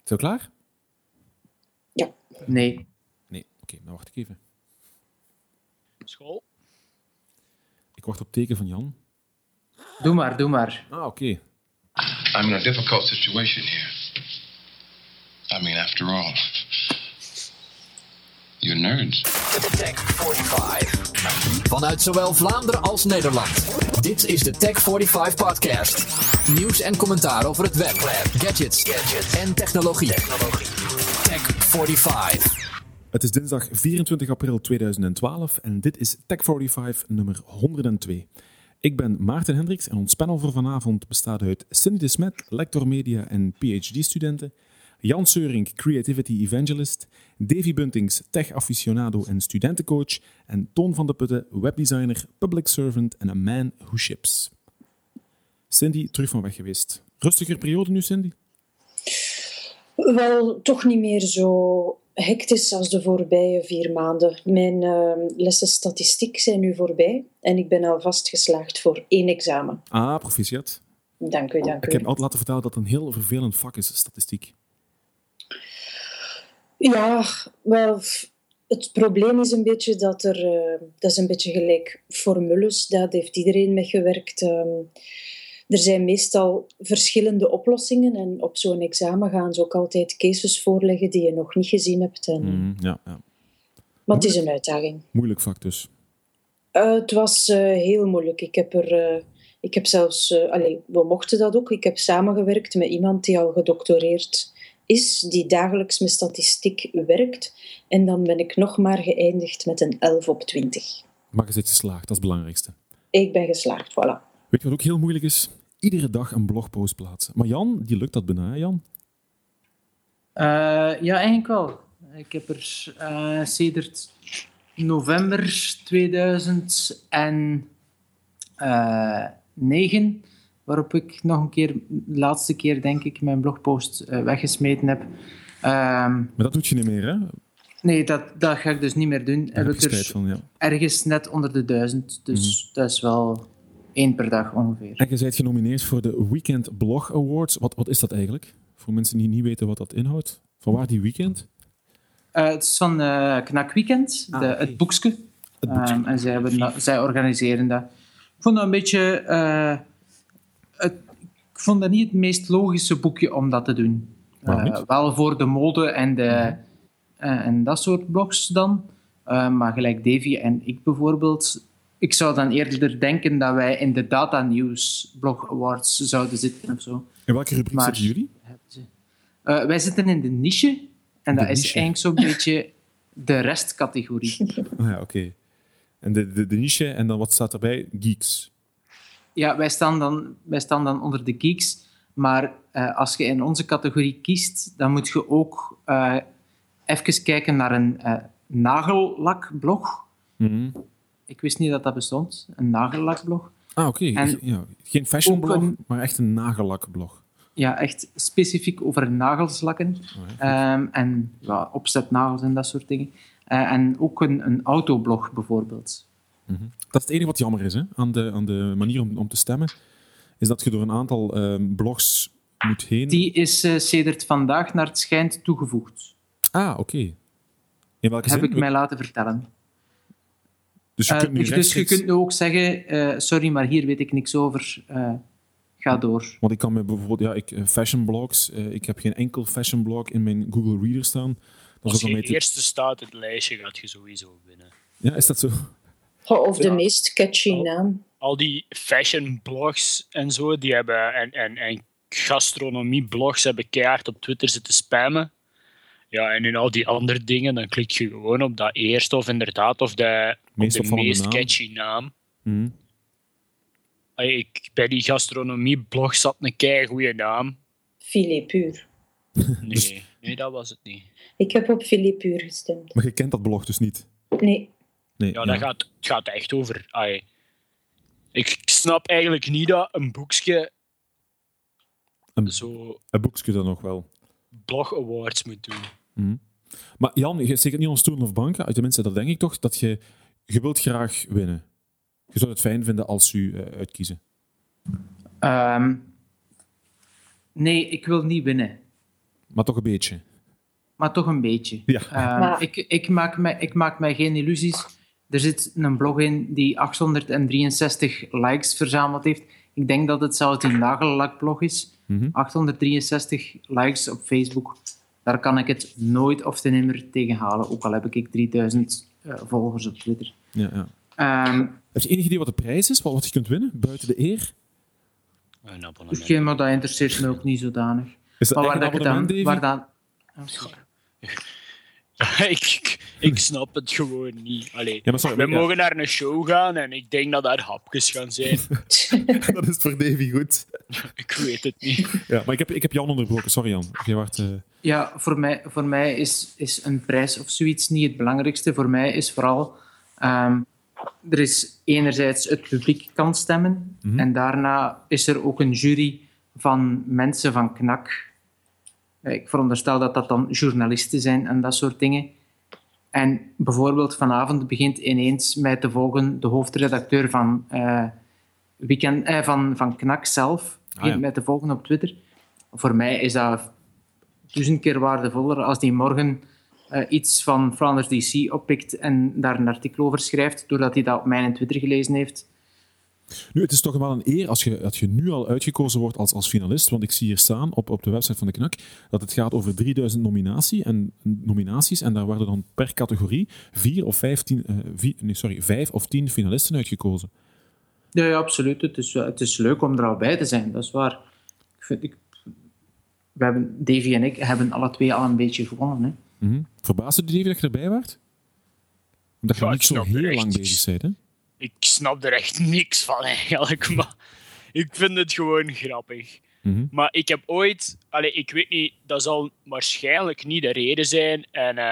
je klaar? Ja. Nee. Nee, oké, dan wacht ik even. School. Ik wacht op teken van Jan. Doe maar. Ah, oké. I'm in a difficult situation here. I mean, after all, you're nerds. Tech 45. Vanuit zowel Vlaanderen als Nederland. Dit is de Tech 45 podcast. Nieuws en commentaar over het web, gadgets en technologie. Tech 45. Het is dinsdag 24 april 2012 en dit is Tech 45 nummer 102. Ik ben Maarten Hendricks en ons panel voor vanavond bestaat uit Cindy de Smet, lector media en PhD-studenten, Jan Seurink, creativity evangelist, Davy Buntings, tech aficionado en studentencoach en Toon van de Putte, webdesigner, public servant en a man who ships. Cindy, terug van weg geweest. Rustiger periode nu, Cindy? Wel, toch niet meer zo hectisch als de voorbije 4 maanden. Mijn lessen statistiek zijn nu voorbij en ik ben alvast geslaagd voor 1 examen. Ah, proficiat. Dank u. Ik heb altijd laten vertellen dat het een heel vervelend vak is, statistiek. Ja, wel, het probleem is een beetje dat dat is een beetje gelijk formules, daar heeft iedereen mee gewerkt. Er zijn meestal verschillende oplossingen en op zo'n examen gaan ze ook altijd cases voorleggen die je nog niet gezien hebt. Ja. Maar het is een uitdaging. Moeilijk vak dus. Het was heel moeilijk. Ik heb zelfs... we mochten dat ook. Ik heb samengewerkt met iemand die al gedoctoreerd is, die dagelijks met statistiek werkt. En dan ben ik nog maar geëindigd met een 11 op 20. Maar je bent geslaagd, dat is het belangrijkste. Ik ben geslaagd, voilà. Weet je wat ook heel moeilijk is? Iedere dag een blogpost plaatsen. Maar Jan, die lukt dat bijna, hè, Jan? Ja, eigenlijk wel. Ik heb er sedert november 2009, waarop ik nog een keer, de laatste keer denk ik, mijn blogpost weggesmeten heb. Maar dat doet je niet meer, hè? Nee, dat ga ik dus niet meer doen. Daar heb je spijt van, ja. Ergens net onder de 1000, dus dat is wel 1 per dag ongeveer. En je bent genomineerd voor de Weekend Blog Awards. Wat is dat eigenlijk? Voor mensen die niet weten wat dat inhoudt. Van waar die weekend? Het is van Knak Weekend, Okay. het boekske. En zij organiseren dat. Ik vond dat een beetje... ik vond dat niet het meest logische boekje om dat te doen. Wel voor de mode en dat soort blogs dan. Maar gelijk Davy en ik bijvoorbeeld... Ik zou dan eerder denken dat wij in de Data News Blog Awards zouden zitten of zo. In welke rubriek zitten jullie? Wij zitten in de niche. En dat is eigenlijk zo'n beetje de restcategorie. Ah ja, oké. En de niche, en dan wat staat erbij? Geeks. Ja, wij staan dan onder de geeks. Maar als je in onze categorie kiest, dan moet je ook even kijken naar een nagellakblog. Mm-hmm. Ik wist niet dat dat bestond, een nagellakblog. Ah, oké. Ja, geen fashionblog, maar echt een nagellakblog. Ja, echt specifiek over nagelslakken. En opzetnagels en dat soort dingen. En ook een autoblog bijvoorbeeld. Mm-hmm. Dat is het enige wat jammer is, hè, aan de manier om te stemmen. Is dat je door een aantal blogs moet heen... Die is sedert vandaag naar het schijnt toegevoegd. Ah, oké. In welke Heb zin? ik mij laten vertellen. Dus je kunt nu dus je kunt nu ook zeggen, sorry, maar hier weet ik niks over. Ga door. Want ik kan me bijvoorbeeld... fashionblogs... ik heb geen enkel fashionblog in mijn Google Reader staan. Als je eerste staat in het lijstje, gaat je sowieso winnen. Ja, is dat zo? Of de meest catchy naam. Al die fashionblogs en zo, die hebben... En gastronomieblogs hebben keihard op Twitter zitten spammen. Ja, en in al die andere dingen, dan klik je gewoon op dat eerste of inderdaad, of de meest catchy naam. Mm-hmm. Bij die gastronomieblog zat een keigoeie naam. Filet Puur. Nee, dat was het niet. Ik heb op Filet Puur gestemd. Maar je kent dat blog dus niet? Nee. Het gaat echt over... Ik snap eigenlijk niet dat een boekje... Een boekje dan nog wel. Blog Awards moet doen. Mm-hmm. Maar Jan, je zit niet onder stoelen of banken. Tenminste, dat denk ik toch, dat je wilt graag winnen. Je zou het fijn vinden als u uitkiezen. Nee, ik wil niet winnen. Maar toch een beetje. Maar toch een beetje. Ja. Ik maak mij geen illusies. Er zit een blog in die 863 likes verzameld heeft. Ik denk dat het zelfs die nagellakblog is. 863 likes op Facebook. Daar kan ik het nooit of te nimmer tegen halen. Ook al heb ik 3000 volgers op Twitter. Ja. Heb je enig idee wat de prijs is? Wat je kunt winnen? Buiten de eer? Een abonnement. Oké, maar dat interesseert me ook niet zodanig. Is dat Maar echt een abonnement, Davy? Ik snap het gewoon niet. Allee, Ja, maar sorry, we mogen naar een show gaan en ik denk dat daar hapjes gaan zijn. Dat is voor Davy goed. Ik weet het niet. Ja, maar ik heb Jan onderbroken. Sorry, Jan. Ja, voor mij is een prijs of zoiets niet het belangrijkste. Voor mij is vooral... er is enerzijds het publiek kan stemmen. En daarna is er ook een jury van mensen van KNAK. Ik veronderstel dat dat dan journalisten zijn en dat soort dingen. En bijvoorbeeld vanavond begint ineens mij te volgen de hoofdredacteur van KNAK zelf. Begint mij te volgen op Twitter. Voor mij is dat 1000 keer waardevoller als die morgen iets van Flanders DC oppikt en daar een artikel over schrijft, doordat hij dat op mijn Twitter gelezen heeft. Nu, het is toch wel een eer als je nu al uitgekozen wordt als finalist, want ik zie hier staan op de website van de KNAK dat het gaat over 3000 nominaties en daar worden dan per categorie 5 of 10 finalisten uitgekozen. Ja, absoluut. Het is leuk om er al bij te zijn, dat is waar. Davy en ik hebben alle twee al een beetje gewonnen. Hè. Verbaasde het Davy dat je erbij was? Omdat je niet zo heel lang bezig bent, hè? Ik snap er echt niks van eigenlijk, maar ik vind het gewoon grappig. Maar ik heb ooit... ik weet niet, dat zal waarschijnlijk niet de reden zijn.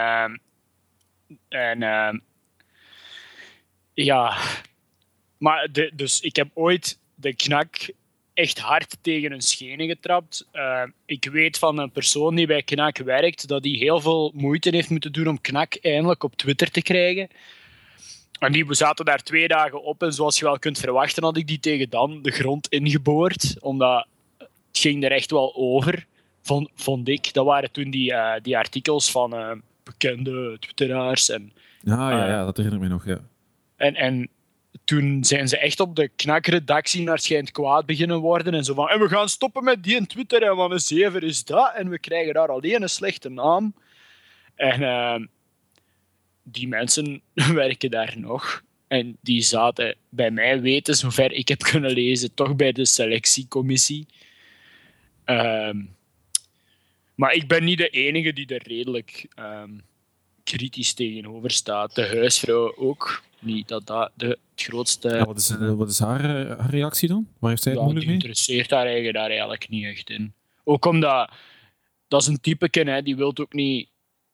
Maar dus ik heb ooit de KNAK echt hard tegen een schenen getrapt. Ik weet van een persoon die bij KNAK werkt, dat die heel veel moeite heeft moeten doen om KNAK eindelijk op Twitter te krijgen. En we zaten daar 2 dagen op en zoals je wel kunt verwachten had ik die tegen dan de grond ingeboord. Omdat het ging er echt wel over, vond ik. Dat waren toen die artikels van bekende twitteraars. Ja, dat herinner ik me nog, ja. En toen zijn ze echt op de KNAK-redactie naar schijnt kwaad beginnen worden. En zo van, en we gaan stoppen met die in Twitter en wat een zever is dat. En we krijgen daar alleen een slechte naam. En die mensen werken daar nog. En die zaten bij mij weten, zover ik heb kunnen lezen, toch bij de selectiecommissie. Maar ik ben niet de enige die er redelijk kritisch tegenover staat. De huisvrouw ook. Niet dat het grootste... Ja, wat is haar reactie dan? Waar heeft zij het moeilijk mee? Die interesseert haar eigen daar eigenlijk niet echt in. Ook omdat... Dat is een typeke, hè, die wil ook niet...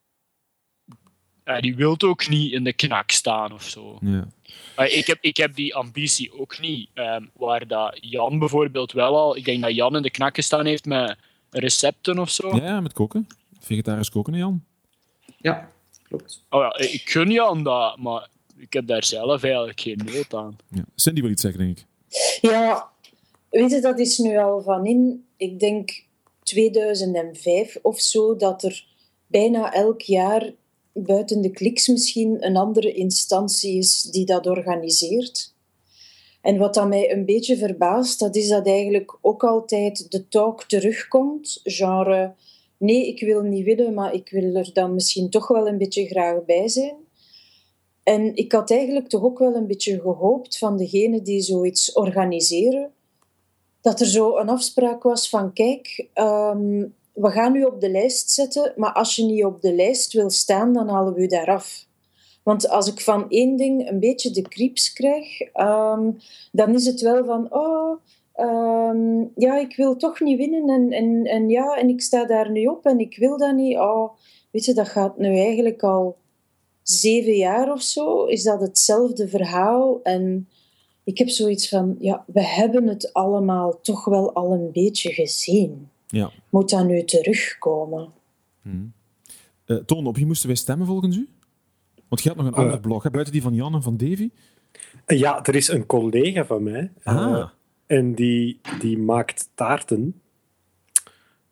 die wil ook niet in de KNAK staan of zo. Ja. Ik heb die ambitie ook niet. Waar dat Jan bijvoorbeeld wel al... Ik denk dat Jan in de KNAK gestaan heeft met recepten of zo. Ja, met koken. Vegetarisch koken, Jan. Ja, klopt. Oh ja, ik gun Jan dat, maar ik heb daar zelf eigenlijk geen nood aan. Ja. Cindy wil iets zeggen, denk ik. Ja, weet je, dat is nu al van in, ik denk 2005 of zo, dat er bijna elk jaar buiten de kliks misschien een andere instantie is die dat organiseert. En wat dat mij een beetje verbaast, dat is dat eigenlijk ook altijd de talk terugkomt. Genre, nee, ik wil niet winnen, maar ik wil er dan misschien toch wel een beetje graag bij zijn. En ik had eigenlijk toch ook wel een beetje gehoopt van degene die zoiets organiseren, dat er zo een afspraak was van, kijk, we gaan u op de lijst zetten, maar als je niet op de lijst wil staan, dan halen we u daar af. Want als ik van één ding een beetje de creeps krijg, dan is het wel van, ja, ik wil toch niet winnen en ik sta daar nu op en ik wil dat niet. Oh, weet je, dat gaat nu eigenlijk al 7 jaar of zo, is dat hetzelfde verhaal. En ik heb zoiets van, ja, we hebben het allemaal toch wel al een beetje gezien. Ja. Moet dat nu terugkomen? Toon, op wie moesten wij stemmen volgens u? Want je had nog een ander blog, hè, buiten die van Jan en van Davy. Ja, er is een collega van mij. En die maakt taarten.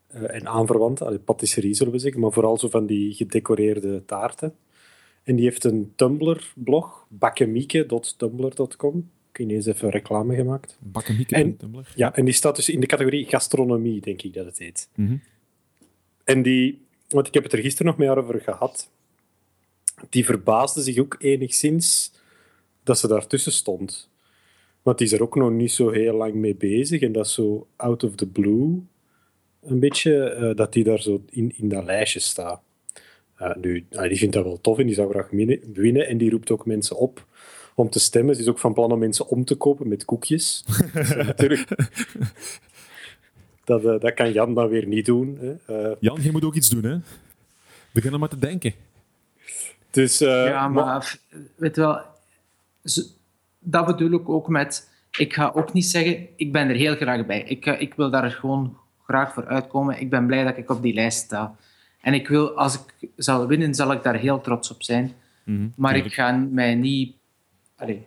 en aanverwanten, patisserie zullen we zeggen, maar vooral zo van die gedecoreerde taarten. En die heeft een Tumblr-blog, bakkemieke.tumblr.com. Ik heb ineens even reclame gemaakt. Bakkemieke.tumblr. Ja, en die staat dus in de categorie gastronomie, denk ik dat het heet. Mm-hmm. En want ik heb het er gisteren nog met haar over gehad, die verbaasde zich ook enigszins dat ze daartussen stond. Want die is er ook nog niet zo heel lang mee bezig. En dat is zo out of the blue, een beetje, dat die daar zo in dat lijstje staat. Die vindt dat wel tof en die zou graag winnen. En die roept ook mensen op om te stemmen. Ze is ook van plan om mensen om te kopen met koekjes. Dus, natuurlijk... Dat kan Jan dan weer niet doen. Hè. Jan, je moet ook iets doen, hè? Begin er maar te denken. Dus, ja, maar weet je wel... Dat bedoel ik ook met... Ik ga ook niet zeggen, ik ben er heel graag bij. Ik wil daar gewoon graag voor uitkomen. Ik ben blij dat ik op die lijst sta. En ik wil, als ik zal winnen, zal ik daar heel trots op zijn. Mm-hmm, maar ik ga mij niet... het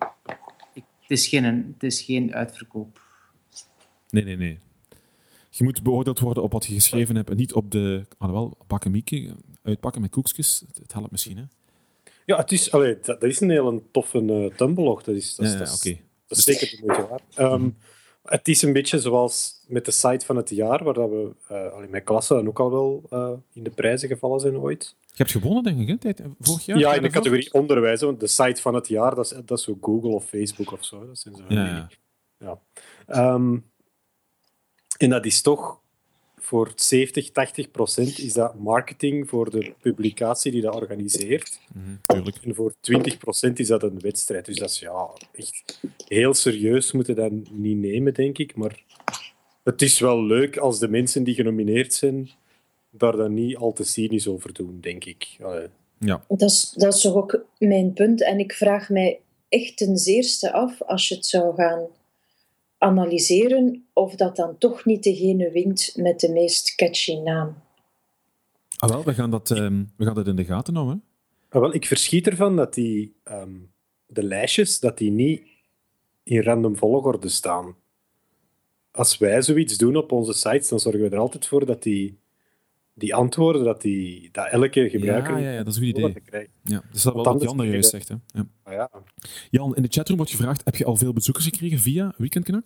is geen uitverkoop. Nee. Je moet beoordeeld worden op wat je geschreven hebt en niet op de... bakkemieke, uitpakken met koekjes. Het helpt misschien, hè? Ja, het is, dat is een heel toffe Tumblr. Dat is zeker de moeite waard. Het is een beetje zoals met de site van het jaar, waar dat we mijn klasse dan ook al wel in de prijzen gevallen zijn ooit. Je hebt gewonnen, denk ik, hè? Vorig jaar? Ja, in de categorie onderwijs. Want de site van het jaar, dat is zo Google of Facebook of zo. Dat zijn zo ja. En dat is toch voor 70-80% is dat marketing voor de publicatie die dat organiseert. Tuurlijk. En voor 20% is dat een wedstrijd. Dus dat is echt heel serieus moeten dat niet nemen, denk ik. Maar het is wel leuk als de mensen die genomineerd zijn daar dan niet al te cynisch over doen, denk ik. Ja. Dat is toch ook mijn punt. En ik vraag mij echt ten zeerste af, als je het zou gaan analyseren, of dat dan toch niet degene wint met de meest catchy naam. We gaan dat in de gaten houden. Ik verschiet ervan dat de lijstjes dat die niet in random volgorde staan. Als wij zoiets doen op onze sites, dan zorgen we er altijd voor dat die antwoorden, dat elke gebruiker... Ja, dat is een goed idee. Ja, dus dat is wel wat Jan daar juist zegt. Hè? Ja. Jan, in de chatroom wordt gevraagd, heb je al veel bezoekers gekregen via Weekendknak?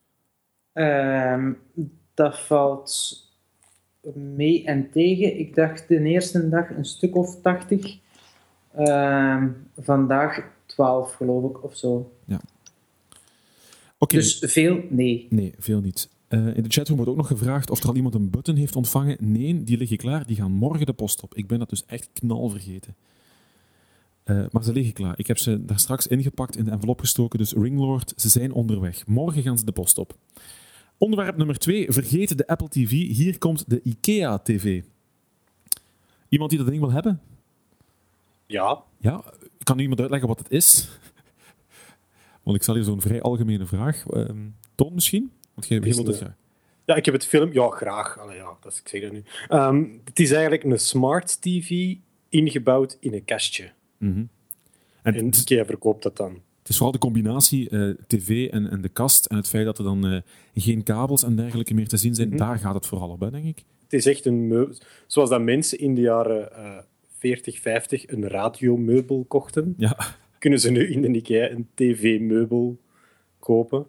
Dat valt mee en tegen. Ik dacht de eerste dag een stuk of 80. Vandaag 12, geloof ik, of zo. Ja. Okay. Dus veel? Nee. Nee, veel niet. In de chatroom wordt ook nog gevraagd of er al iemand een button heeft ontvangen. Nee, die liggen klaar. Die gaan morgen de post op. Ik ben dat dus echt knal vergeten. Maar ze liggen klaar. Ik heb ze daar straks ingepakt, in de envelop gestoken. Dus Ringlord, ze zijn onderweg. Morgen gaan ze de post op. Onderwerp nummer 2. Vergeet de Apple TV. Hier komt de IKEA TV. Iemand die dat ding wil hebben? Ja. Kan iemand uitleggen wat het is? Want ik stel hier zo'n vrij algemene vraag. Toon misschien? Want jij wilt het graag. Ja, ik heb het film... Ja, graag. Ik zeg dat nu. Het is eigenlijk een smart TV ingebouwd in een kastje. Mm-hmm. En IKEA verkoopt dat dan. Het is vooral de combinatie tv en de kast en het feit dat er dan geen kabels en dergelijke meer te zien zijn. Mm-hmm. Daar gaat het vooral op, hè, denk ik. Het is echt een meubel. Zoals dat mensen in de jaren 40, 50 een radiomeubel kochten, kunnen ze nu in de IKEA een tv-meubel kopen.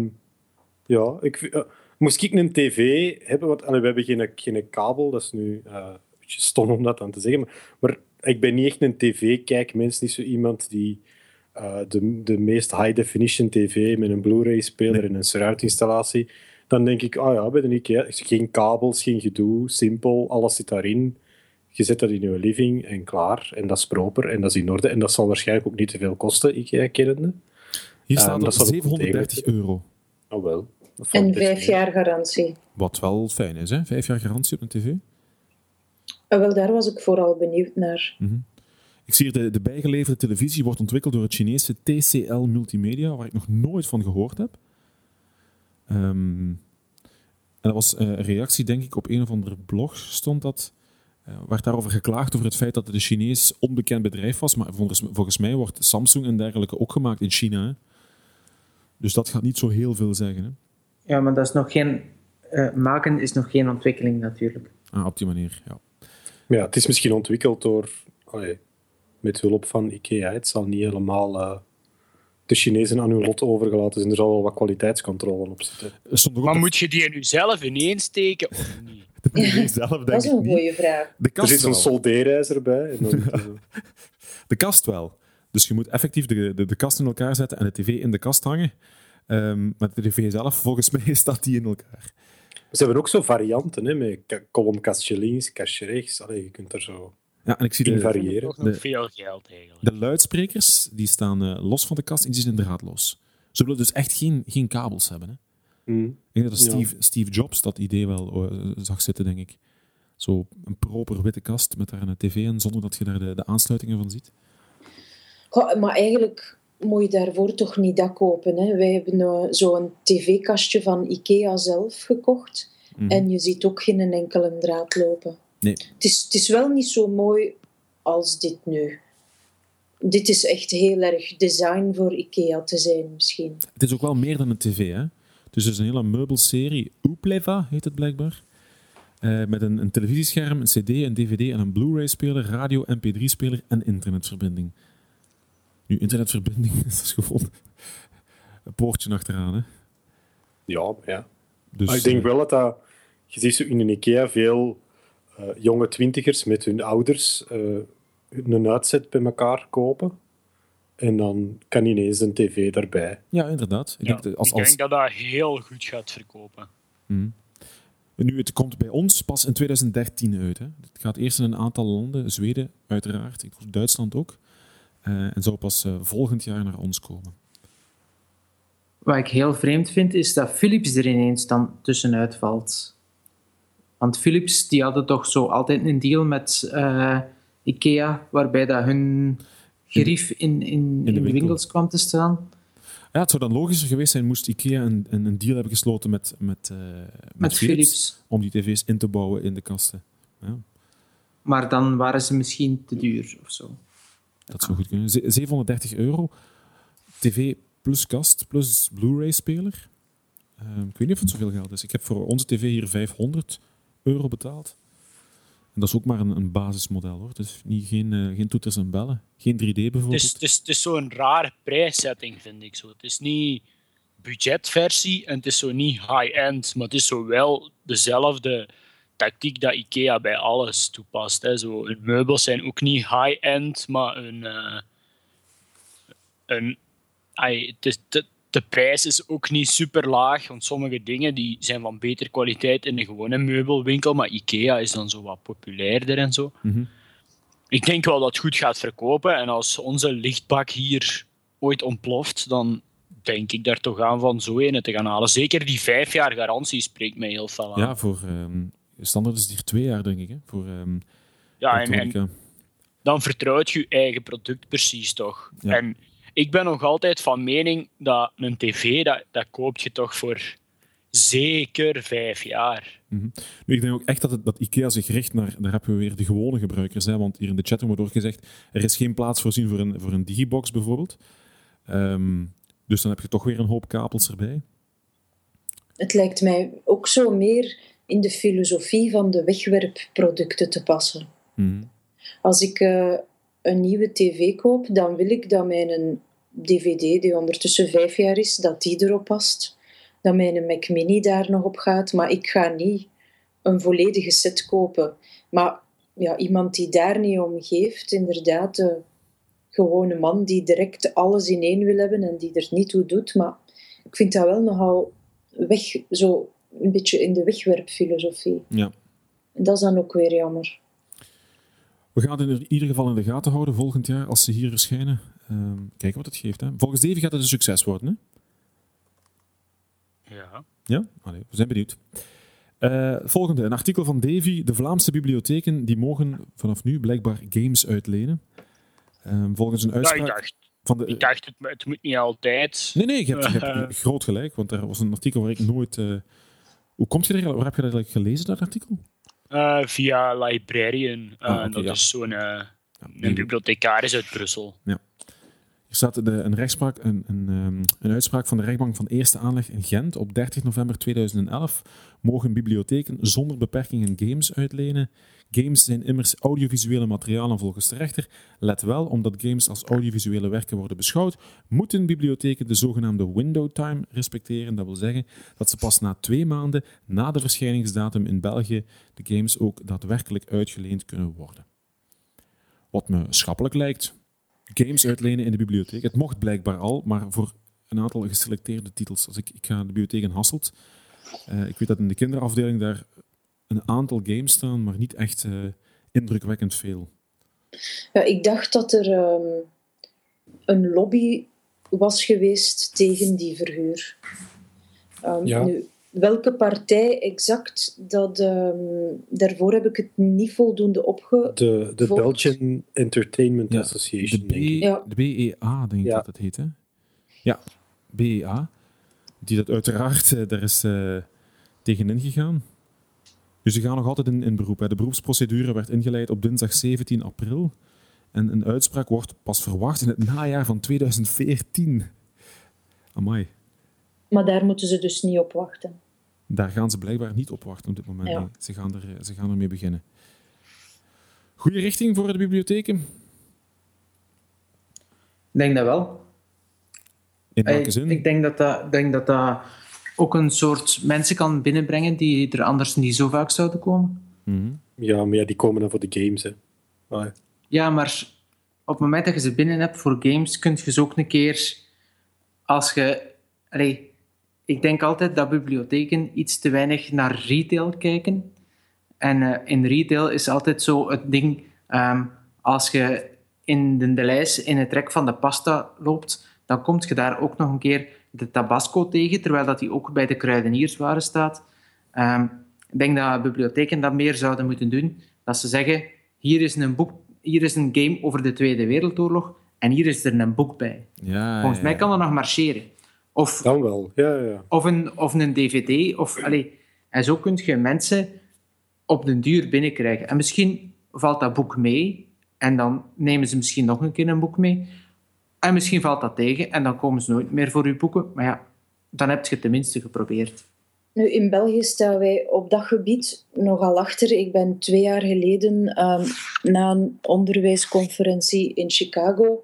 Moest ik een tv hebben, want we hebben geen kabel, dat is nu een beetje stom om dat dan te zeggen, maar ik ben niet echt een tv-kijkmens, niet zo iemand die de meest high-definition tv met een Blu-ray-speler en een surround-installatie, dan denk ik, bij de IKEA, geen kabels, geen gedoe, simpel, alles zit daarin. Je zet dat in je living en klaar, en dat is proper, en dat is in orde, en dat zal waarschijnlijk ook niet te veel kosten, IKEA-kennende. Hier staat er €730. Oh wel. En 5 jaar garantie. Wat wel fijn is, hè? 5 jaar garantie op een tv. Wel, daar was ik vooral benieuwd naar. Mm-hmm. Ik zie hier de bijgeleverde televisie wordt ontwikkeld door het Chinese TCL Multimedia, waar ik nog nooit van gehoord heb. En dat was een reactie, denk ik, op een of andere blog stond dat. Werd daarover geklaagd over het feit dat het een Chinees onbekend bedrijf was, maar volgens mij wordt Samsung en dergelijke ook gemaakt in China. Hè? Dus dat gaat niet zo heel veel zeggen. Hè? Ja, maar dat is nog geen... maken is nog geen ontwikkeling natuurlijk. Op die manier, ja. Ja, het is misschien ontwikkeld door... met hulp van IKEA. Het zal niet helemaal de Chinezen aan hun lot overgelaten zijn. Er zal wel wat kwaliteitscontrole op zitten. Maar moet je die in jezelf ineensteken of niet? Zelf, denk Dat is een goede vraag. Er zit zo'n soldeerijzer bij. En dan de kast wel. Dus je moet effectief de kast in elkaar zetten en de tv in de kast hangen. Maar de tv zelf, volgens mij, staat die in elkaar. Ze hebben ook zo varianten, hè, met kolomkastje links, kastje rechts. Allee, je kunt er zo Ja, en ik zie in variëren. Toch nog veel geld eigenlijk. De luidsprekers die staan los van de kast en die zijn draadloos. Ze willen dus echt geen kabels hebben. Hè. Ik denk dat Steve Jobs dat idee wel zag zitten, denk ik. Zo een proper witte kast met daar een tv in, zonder dat je daar de aansluitingen van ziet. Goh, maar eigenlijk moet je daarvoor toch niet dat kopen. Hè? Wij hebben zo'n tv-kastje van IKEA zelf gekocht. En je ziet ook geen enkele draad lopen. Nee. Het is wel niet zo mooi als dit nu. Dit is echt heel erg design voor IKEA te zijn, misschien. Het is ook wel meer dan een tv, hè? Dus er is een hele meubelserie, Upleva heet het blijkbaar. Met een televisiescherm, een cd, een dvd en een Blu-ray-speler, radio, mp3-speler en internetverbinding. Nu, internetverbinding, dat is gewoon een poortje achteraan, hè? Ja. Dus, Maar ik denk wel dat je ziet zo in een IKEA veel jonge twintigers met hun ouders een uitzet bij elkaar kopen. En dan kan ineens een tv daarbij. Ja, inderdaad. Ik denk dat dat heel goed gaat verkopen. Nu, het komt bij ons pas in 2013 uit. Hè. Het gaat eerst in een aantal landen, Zweden uiteraard, Duitsland ook. En zou pas volgend jaar naar ons komen. Wat ik heel vreemd vind, is dat Philips er ineens dan tussenuit valt. Want Philips die hadden toch zo altijd een deal met IKEA, waarbij dat hun gerief in de winkels kwam te staan. Ja, het zou dan logischer geweest zijn moest IKEA een deal hebben gesloten met Philips om die tv's in te bouwen in de kasten. Ja. Maar dan waren ze misschien te duur of zo. Dat zou goed kunnen. €730. TV plus kast plus Blu-ray-speler. Ik weet niet of het zoveel geld is. Ik heb voor onze tv hier €500 betaald. En dat is ook maar een basismodel, hoor. Dus geen toeters en bellen. Geen 3D bijvoorbeeld. Het is zo'n rare prijssetting, vind ik zo. Het is niet budgetversie en het is zo niet high-end, maar het is zo wel dezelfde tactiek dat IKEA bij alles toepast. Hè. Zo, hun meubels zijn ook niet high-end, maar de prijs is ook niet super laag, want sommige dingen die zijn van betere kwaliteit in een gewone meubelwinkel, maar IKEA is dan zo wat populairder en zo. Ik denk wel dat het goed gaat verkopen en als onze lichtbak hier ooit ontploft, dan denk ik daar toch aan van zo een te gaan halen. Zeker die 5 jaar garantie spreekt mij heel veel aan. Ja, voor standaard is het hier 2 jaar, denk ik. Hè? Voor en dan vertrouwt je je eigen product precies, toch? Ja. En ik ben nog altijd van mening dat een tv, dat koopt je toch voor zeker 5 jaar. Nu, ik denk ook echt dat IKEA zich richt naar, daar hebben we weer de gewone gebruikers. Hè, want hier in de chat wordt ook gezegd, er is geen plaats voorzien voor een digibox bijvoorbeeld. Dus dan heb je toch weer een hoop kabels erbij. Het lijkt mij ook zo meer in de filosofie van de wegwerpproducten te passen. Als ik een nieuwe tv koop, dan wil ik dat mijn dvd, die ondertussen 5 jaar is, dat die erop past. Dat mijn Mac Mini daar nog op gaat. Maar ik ga niet een volledige set kopen. Maar ja, iemand die daar niet om geeft, inderdaad, de gewone man die direct alles in één wil hebben en die er niet toe doet. Maar ik vind dat wel nogal zo een beetje in de wegwerpfilosofie. Ja. En dat is dan ook weer jammer. We gaan het in ieder geval in de gaten houden volgend jaar als ze hier verschijnen. Kijken wat het geeft. Hè. Volgens Davy gaat het een succes worden. Hè? Ja. Ja? Allee, we zijn benieuwd. Volgende, een artikel van Davy. De Vlaamse bibliotheken die mogen vanaf nu blijkbaar games uitlenen. Volgens een uitspraak... Ik dacht, het moet niet altijd. Nee, je hebt groot gelijk, want er was een artikel waar ik nooit... Hoe komt je er? Waar heb je dat eigenlijk gelezen, dat artikel? Via Librarian. Dat is zo'n een bibliothecaris uit Brussel. Ja. Hier staat een uitspraak van de rechtbank van eerste aanleg in Gent op 30 november 2011. Mogen bibliotheken zonder beperkingen games uitlenen. Games zijn immers audiovisuele materialen volgens de rechter. Let wel, omdat games als audiovisuele werken worden beschouwd, moeten bibliotheken de zogenaamde window time respecteren. Dat wil zeggen dat ze pas na 2 maanden na de verschijningsdatum in België de games ook daadwerkelijk uitgeleend kunnen worden. Wat me schappelijk lijkt. Games uitlenen in de bibliotheek. Het mocht blijkbaar al, maar voor een aantal geselecteerde titels. Als ik ga de bibliotheek in Hasselt. Ik weet dat in de kinderafdeling daar een aantal games staan, maar niet echt indrukwekkend veel. Ja, ik dacht dat er een lobby was geweest tegen die verhuur. Nu, welke partij exact, daarvoor heb ik het niet voldoende opgevolgd. De Belgian Entertainment Association, denk ik. De BEA, denk ik dat het heet. Hè? Ja, BEA. Die dat uiteraard, daar is tegenin gegaan. Dus ze gaan nog altijd in beroep. Hè. De beroepsprocedure werd ingeleid op dinsdag 17 april. En een uitspraak wordt pas verwacht in het najaar van 2014. Amai. Maar daar moeten ze dus niet op wachten. Daar gaan ze blijkbaar niet op wachten op dit moment. Ja. Nee. Ze gaan ermee beginnen. Goede richting voor de bibliotheken? Ik denk dat wel. In welke zin? Ik denk dat dat ook een soort mensen kan binnenbrengen die er anders niet zo vaak zouden komen. Mm-hmm. Ja, maar die komen dan voor de games. Hè. Ja, maar op het moment dat je ze binnen hebt voor games, kun je ze ook een keer... Als je... ik denk altijd dat bibliotheken iets te weinig naar retail kijken. En in retail is altijd zo het ding... als je in de lijst in het rek van de pasta loopt, dan kom je daar ook nog een keer de tabasco tegen, terwijl dat die ook bij de kruidenierswaren staat. Ik denk dat bibliotheken dat meer zouden moeten doen. Dat ze zeggen, hier is een game over de Tweede Wereldoorlog en hier is er een boek bij. Ja, Volgens mij kan dat nog marcheren. Of, dan wel, ja. Of een dvd. En zo kun je mensen op den duur binnenkrijgen. En misschien valt dat boek mee en dan nemen ze misschien nog een keer een boek mee. En misschien valt dat tegen en dan komen ze nooit meer voor uw boeken. Maar ja, dan heb je het tenminste geprobeerd. Nu, in België staan wij op dat gebied nogal achter. Ik ben 2 jaar geleden na een onderwijsconferentie in Chicago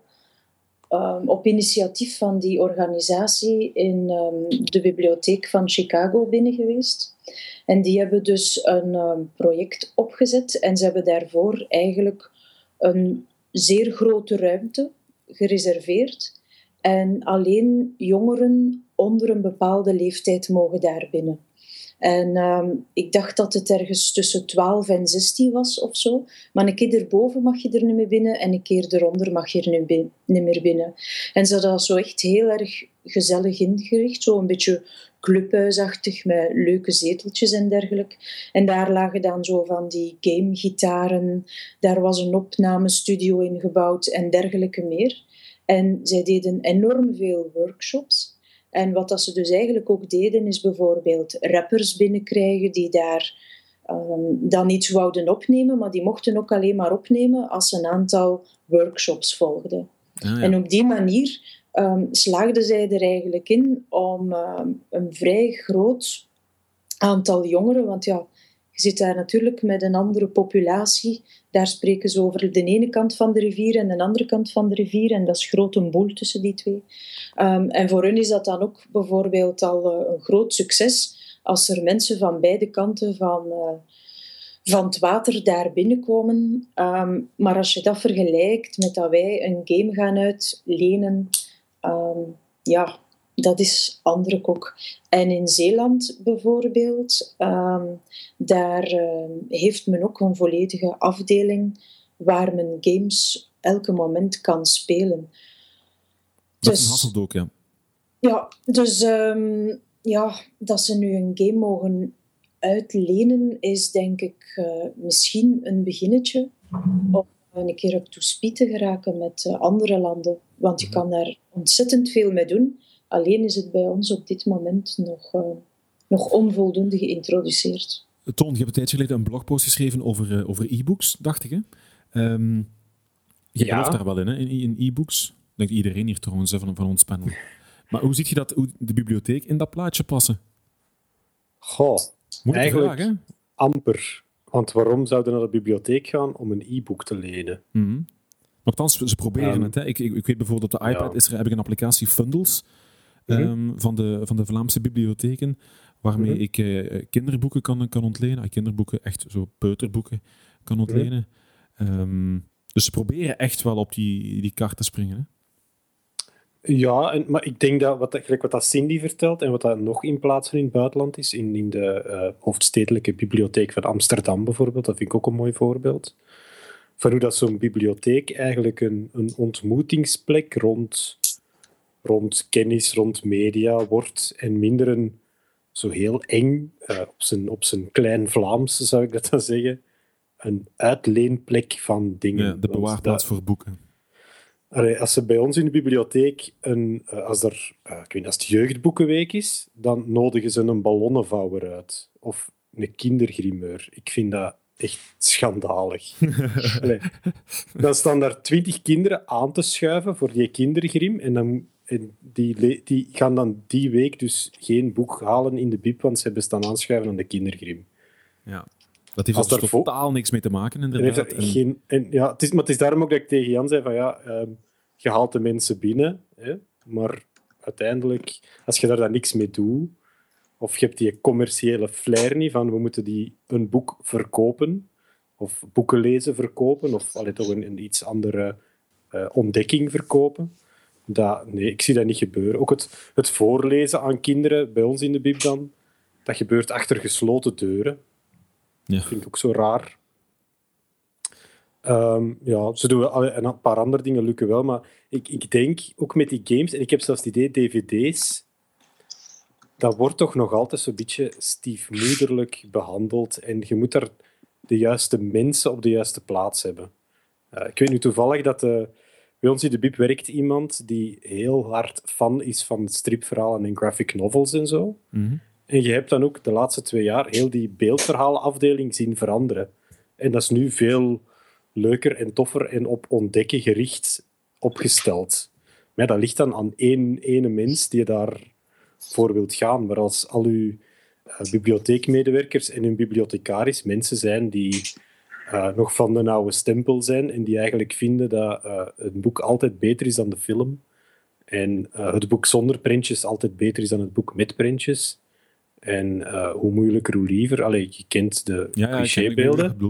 op initiatief van die organisatie in de bibliotheek van Chicago binnen geweest. En die hebben dus een project opgezet en ze hebben daarvoor eigenlijk een zeer grote ruimte gereserveerd. En alleen jongeren onder een bepaalde leeftijd mogen daar binnen. En ik dacht dat het ergens tussen 12 en 16 was of zo. Maar een keer erboven mag je er niet meer binnen en een keer eronder mag je er niet meer binnen. En ze hadden dat zo echt heel erg gezellig ingericht. Zo een beetje clubhuisachtig met leuke zeteltjes en dergelijke. En daar lagen dan zo van die gamegitaren. Daar was een opnamestudio ingebouwd en dergelijke meer. En zij deden enorm veel workshops. En wat dat ze dus eigenlijk ook deden, is bijvoorbeeld rappers binnenkrijgen die daar dan iets wouden opnemen, maar die mochten ook alleen maar opnemen als ze een aantal workshops volgden. Ja. En op die manier slaagden zij er eigenlijk in om een vrij groot aantal jongeren, want ja, je zit daar natuurlijk met een andere populatie. Daar spreken ze over de ene kant van de rivier en de andere kant van de rivier. En dat is groot een boel tussen die twee. En voor hun is dat dan ook bijvoorbeeld al een groot succes als er mensen van beide kanten van het water daar binnenkomen. Maar als je dat vergelijkt met dat wij een game gaan uitlenen, ja, dat is andere koek. En in Zeeland bijvoorbeeld, daar heeft men ook een volledige afdeling waar men games elke moment kan spelen. Dat is een Hasselt ook, ja. Ja, dus dat ze nu een game mogen uitlenen is denk ik misschien een beginnetje om een keer op to speed te geraken met andere landen. Want je kan daar ontzettend veel mee doen. Alleen is het bij ons op dit moment nog onvoldoende geïntroduceerd. Ton, je hebt een tijdje geleden een blogpost geschreven over e-books, dacht ik. Hè? Je gelooft daar wel in, hè? In e-books? denk iedereen hier trouwens, van ons panel. Maar hoe zie je dat, hoe de bibliotheek in dat plaatje passen? Goh, Moeilijke eigenlijk vraag, hè? amper. Want waarom zouden we naar de bibliotheek gaan om een e-book te lenen? Nochtans, ze proberen het. Hè. Ik weet bijvoorbeeld op de iPad heb ik een applicatie Fundles van de Vlaamse bibliotheken, waarmee ik kinderboeken kan ontlenen. Kinderboeken, echt zo peuterboeken kan ontlenen. Dus ze proberen echt wel op die kaart te springen. Hè. Ja, maar ik denk dat wat Cindy vertelt en wat dat nog in plaats van in het buitenland is, in de hoofdstedelijke bibliotheek van Amsterdam bijvoorbeeld, dat vind ik ook een mooi voorbeeld. Van hoe dat zo'n bibliotheek eigenlijk een ontmoetingsplek rond kennis, rond media wordt en minder een zo heel eng, op zijn klein Vlaams zou ik dat dan zeggen, een uitleenplek van dingen. Ja, de bewaarplaats voor boeken. Als ze bij ons in de bibliotheek, als het jeugdboekenweek is, dan nodigen ze een ballonnenvouwer uit. Of een kindergrimeur. Ik vind dat echt schandalig. Dan staan daar 20 kinderen aan te schuiven voor die kindergrim. En die gaan dan die week dus geen boek halen in de bib, want ze hebben staan aanschuiven aan de kindergrim. Ja. Dat heeft dus totaal niks mee te maken, inderdaad. Maar het is daarom ook dat ik tegen Jan zei van je haalt de mensen binnen, hè, maar uiteindelijk, als je daar dan niks mee doet, of je hebt die commerciële flair niet van we moeten een boek verkopen, of boeken lezen verkopen, of toch een iets andere ontdekking verkopen. Nee, ik zie dat niet gebeuren. Ook het voorlezen aan kinderen, bij ons in de bib dan, dat gebeurt achter gesloten deuren. Ja. Dat vind ik ook zo raar. Ze doen een paar andere dingen lukken wel, maar ik denk ook met die games, en ik heb zelfs het idee, dvd's, dat wordt toch nog altijd zo'n beetje stiefmoederlijk behandeld en je moet daar de juiste mensen op de juiste plaats hebben. Ik weet nu toevallig dat bij ons in de bib werkt iemand die heel hard fan is van stripverhalen en graphic novels en zo. Mm-hmm. En je hebt dan ook de laatste 2 jaar heel die beeldverhaalafdeling zien veranderen. En dat is nu veel leuker en toffer en op ontdekken gericht opgesteld. Maar dat ligt dan aan ene mens die daarvoor wilt gaan. Maar als al uw bibliotheekmedewerkers en hun bibliothecaris mensen zijn die nog van de oude stempel zijn en die eigenlijk vinden dat een boek altijd beter is dan de film en het boek zonder prentjes altijd beter is dan het boek met prentjes. En hoe moeilijker, hoe liever. Je kent de clichébeelden.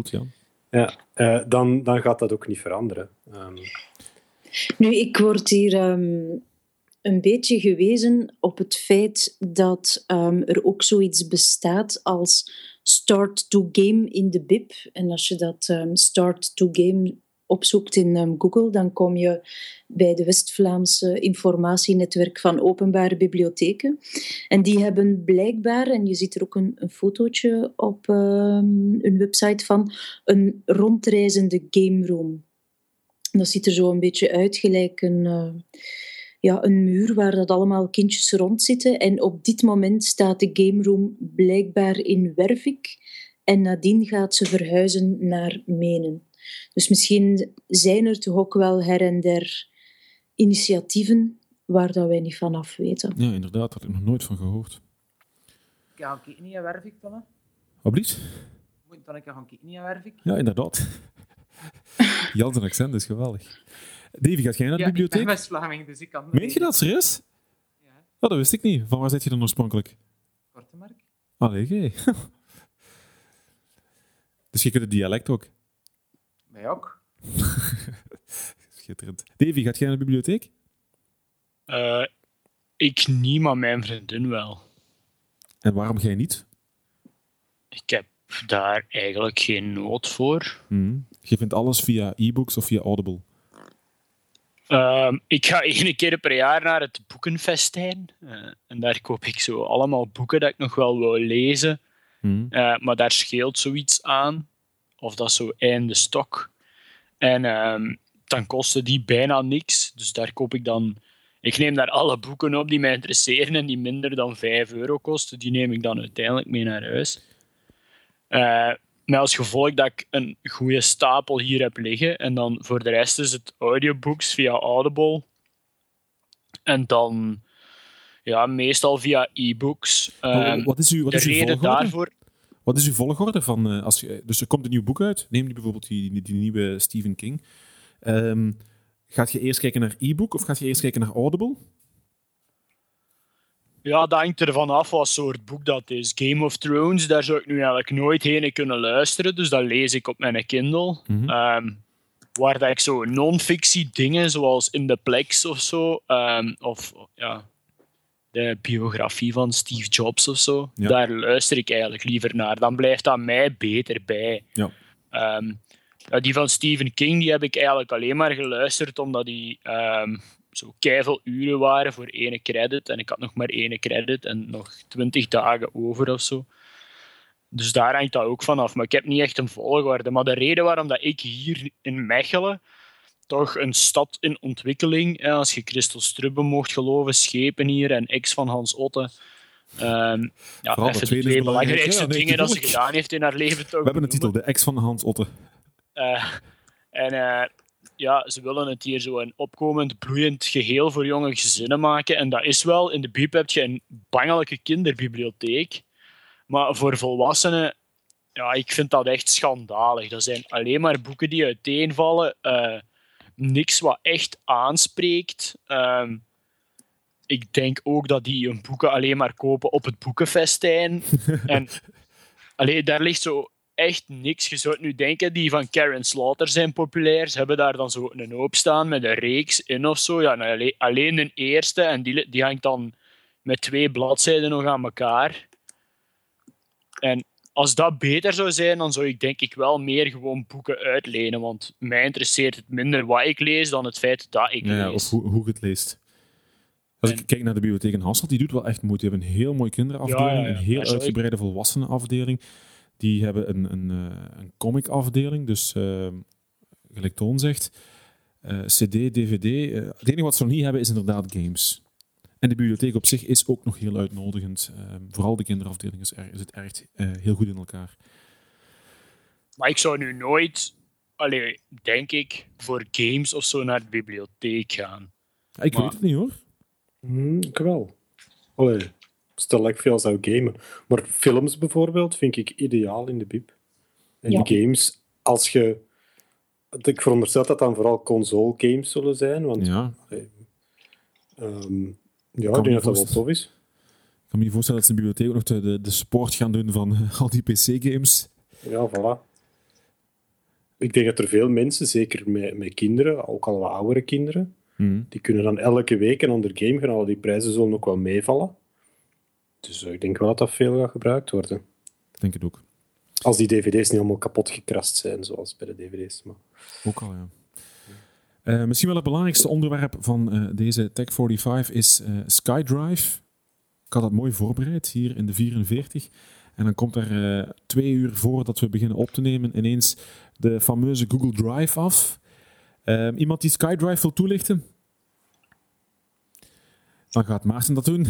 Dan gaat dat ook niet veranderen. Nu, ik word hier een beetje gewezen op het feit dat er ook zoiets bestaat als Start to Game in de bib. En als je dat Start to Game opzoekt in Google, dan kom je bij de West-Vlaamse informatienetwerk van openbare bibliotheken. En die hebben blijkbaar, en je ziet er ook een fotootje op een website van, een rondreizende game room. Dat ziet er zo een beetje uit, gelijk een muur waar dat allemaal kindjes rondzitten. En op dit moment staat de game room blijkbaar in Wervik. En nadien gaat ze verhuizen naar Menen. Dus misschien zijn er toch ook wel her en der initiatieven waar dat wij niet van af weten. Ja, inderdaad. Daar heb ik nog nooit van gehoord. Gaan kijken niet aan Wervik dan? Wat blieft? Moet dan gaan kijken niet aan Wervik? Ja, inderdaad. Jans accent is geweldig. Davy, gaat jij naar de bibliotheek? Ik ben West-Vlaming, dus ik kan... Meent je dat, serieus? Ja. Oh, dat wist ik niet. Van waar zit je dan oorspronkelijk? Kortemark. Allee, gij. Dus je kunt het dialect ook? Mij ook. Schitterend. Davy, gaat jij naar de bibliotheek? Ik niet, maar mijn vriendin wel. En waarom jij niet? Ik heb daar eigenlijk geen nood voor. Je vindt alles via e-books of via Audible? Ik ga 1 keer per jaar naar het boekenfestijn. En daar koop ik zo allemaal boeken dat ik nog wel wil lezen. Maar daar scheelt zoiets aan. Of dat is zo einde stok. En dan kosten die bijna niks. Dus daar koop ik dan... Ik neem daar alle boeken op die mij interesseren en die minder dan €5 kosten. Die neem ik dan uiteindelijk mee naar huis. Met als gevolg dat ik een goede stapel hier heb liggen. En dan voor de rest is het audiobooks via Audible. En dan meestal via e-books. Wat is uw reden daarvoor? Wat is uw volgorde van... dus er komt een nieuw boek uit. Neem bijvoorbeeld die nieuwe Stephen King. Gaat je eerst kijken naar e-book of gaat je eerst kijken naar Audible? Ja, dat hangt ervan af wat soort boek dat is. Game of Thrones, daar zou ik nu eigenlijk nooit heen kunnen luisteren. Dus dat lees ik op mijn Kindle. Mm-hmm. Waar dat ik zo non-fictie dingen, zoals In the Plex of zo, de biografie van Steve Jobs of zo, daar luister ik eigenlijk liever naar. Dan blijft dat mij beter bij. Ja. Die van Stephen King, die heb ik eigenlijk alleen maar geluisterd omdat die zo keiveel uren waren voor 1 credit. En ik had nog maar 1 credit en nog 20 dagen over of zo. Dus daar hangt dat ook vanaf. Maar ik heb niet echt een volgorde. Maar de reden waarom dat ik hier in Mechelen, toch een stad in ontwikkeling, als je Christel Strubbe mocht geloven, schepen hier en ex van Hans Otte. Even de 2 belangrijkste dingen dat ze gedaan heeft in haar leven. Toch we hebben een titel, de ex van Hans Otte. Ze willen het hier zo een opkomend, bloeiend geheel voor jonge gezinnen maken. En dat is wel, in de Biep heb je een bangelijke kinderbibliotheek. Maar voor volwassenen, ik vind dat echt schandalig. Dat zijn alleen maar boeken die uiteenvallen. Niks wat echt aanspreekt. Ik denk ook dat die hun boeken alleen maar kopen op het boekenfestijn. En daar ligt zo echt niks. Je zou nu denken, die van Karen Slaughter zijn populair. Ze hebben daar dan zo een hoop staan met een reeks in of zo. Ja, alleen een eerste. En die hangt dan met 2 bladzijden nog aan elkaar. En als dat beter zou zijn, dan zou ik denk ik wel meer gewoon boeken uitlenen. Want mij interesseert het minder wat ik lees dan het feit dat ik lees. Of hoe je het leest. Als ik kijk naar de bibliotheek in Hasselt, die doet wel echt moeite. Die hebben een heel mooie kinderafdeling, een heel uitgebreide volwassenenafdeling. Die hebben een comicafdeling, dus gelijk Toon zegt, CD, DVD. Het enige wat ze nog niet hebben is inderdaad games. En de bibliotheek op zich is ook nog heel uitnodigend. Vooral de kinderafdeling is het echt heel goed in elkaar. Maar ik zou nu nooit, denk ik, voor games of zo naar de bibliotheek gaan. Ik weet het niet hoor. Ik wel. Stel dat ik veel zou gamen. Maar films bijvoorbeeld vind ik ideaal in de bib. En games, als je... Ik veronderstel dat dan vooral console games zullen zijn. Want, ik denk dat wel tof is. Ik kan me niet voorstellen dat ze in de bibliotheek ook nog de support gaan doen van al die PC-games. Ja, voilà. Ik denk dat er veel mensen, zeker met kinderen, ook al wat oudere kinderen, die kunnen dan elke week een ander game gaan halen. Die prijzen zullen ook wel meevallen. Dus ik denk wel dat veel gaat gebruikt worden. Ik denk het ook. Als die dvd's niet allemaal kapot gekrast zijn, zoals bij de dvd's. Maar... Ook al, ja. Misschien wel het belangrijkste onderwerp van deze Tech 45 is SkyDrive. Ik had dat mooi voorbereid, hier in de 44. En dan komt er 2 uur voordat we beginnen op te nemen ineens de fameuze Google Drive af. Iemand die SkyDrive wil toelichten? Dan gaat Maarten dat doen.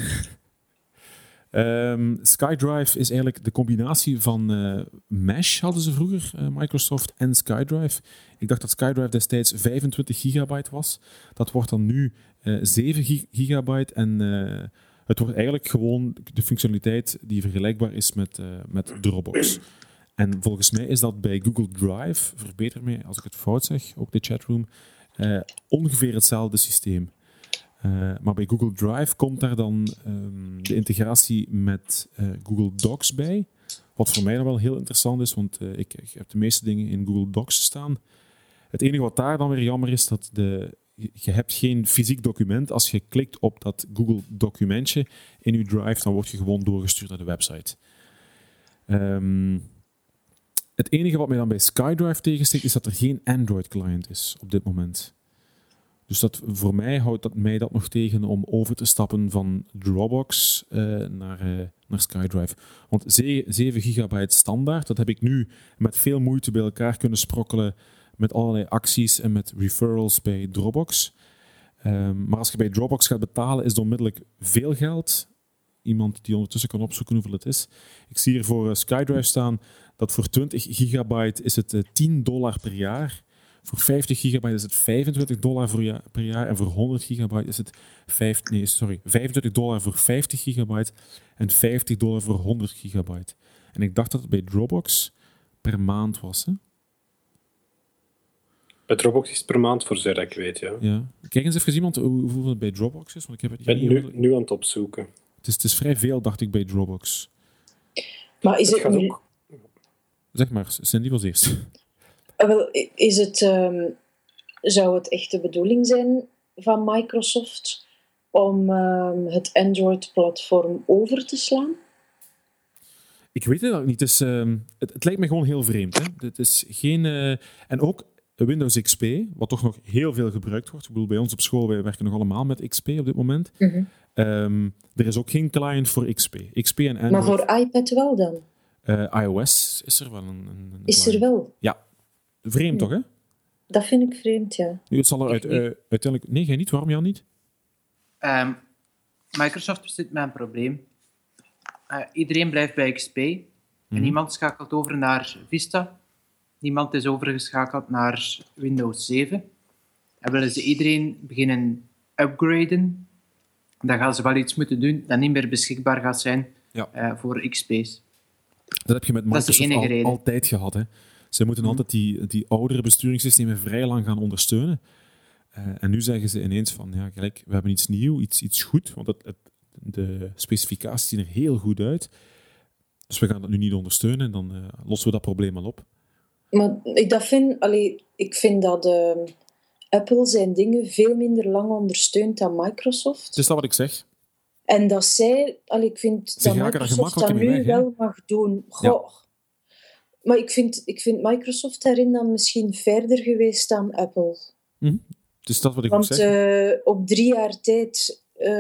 SkyDrive is eigenlijk de combinatie van Mesh, hadden ze vroeger, Microsoft, en SkyDrive. Ik dacht dat SkyDrive destijds 25 gigabyte was. Dat wordt dan nu 7 gigabyte en het wordt eigenlijk gewoon de functionaliteit die vergelijkbaar is met Dropbox. En volgens mij is dat bij Google Drive, verbeter mij als ik het fout zeg, ook de chatroom, ongeveer hetzelfde systeem. Maar bij Google Drive komt daar dan de integratie met Google Docs bij. Wat voor mij dan wel heel interessant is, want ik heb de meeste dingen in Google Docs staan. Het enige wat daar dan weer jammer is, dat je hebt geen fysiek document. Als je klikt op dat Google documentje in je Drive, dan word je gewoon doorgestuurd naar de website. Het enige wat mij dan bij SkyDrive tegensteekt, is dat er geen Android-client is op dit moment. Dus voor mij houdt dat mij dat nog tegen om over te stappen van Dropbox naar SkyDrive. Want 7 gigabyte standaard, dat heb ik nu met veel moeite bij elkaar kunnen sprokkelen met allerlei acties en met referrals bij Dropbox. Maar als je bij Dropbox gaat betalen, is het onmiddellijk veel geld. Iemand die ondertussen kan opzoeken hoeveel het is. Ik zie hier voor SkyDrive staan dat voor 20 gigabyte is het $10 per jaar. Voor 50 gigabyte is het $25 per jaar en voor 100 gigabyte is het $25 voor 50 gigabyte en $50 voor 100 gigabyte. En ik dacht dat het bij Dropbox per maand was. Hè? Bij Dropbox is het per maand voor zover ik weet, ja. Ja. Kijk eens even iemand hoeveel het bij Dropbox is. Want ik heb het Ik ben nu aan het opzoeken. Het is vrij veel, dacht ik, bij Dropbox. Maar is het nu... Zeg maar, Cindy was eerst. Wel, is het... zou het echt de bedoeling zijn van Microsoft om het Android-platform over te slaan? Ik weet het ook niet. Het lijkt me gewoon heel vreemd. Hè? Het is geen... en ook Windows XP, wat toch nog heel veel gebruikt wordt. Ik bedoel, bij ons op school, wij werken nog allemaal met XP op dit moment. Mm-hmm. Er is ook geen client voor XP. XP en Android... Maar voor iPad wel dan? iOS is er wel een is client. er wel? Ja. Vreemd toch, hè? Dat vind ik vreemd, ja. Nu, het zal er uiteindelijk... Nee, jij niet? Waarom Jan niet? Microsoft zit met een probleem. Iedereen blijft bij XP. En niemand schakelt over naar Vista. Niemand is overgeschakeld naar Windows 7. En willen ze iedereen beginnen upgraden, dan gaan ze wel iets moeten doen dat niet meer beschikbaar gaat zijn voor XP's. Dat heb je met Microsoft altijd gehad. Hè? Ze moeten altijd die oudere besturingssystemen vrij lang gaan ondersteunen. En nu zeggen ze ineens van, ja, kijk, we hebben iets nieuws, iets goed, want de specificaties zien er heel goed uit. Dus we gaan dat nu niet ondersteunen en dan lossen we dat probleem al op. Maar ik vind dat Apple zijn dingen veel minder lang ondersteunt dan Microsoft. Het is dat wat ik zeg. En dat zij... ik vind dat Microsoft dat nu wel mag doen. Goh. Ja. Maar ik vind Microsoft daarin dan misschien verder geweest dan Apple. Dus dat wat ik Want zeg. Op 3 jaar tijd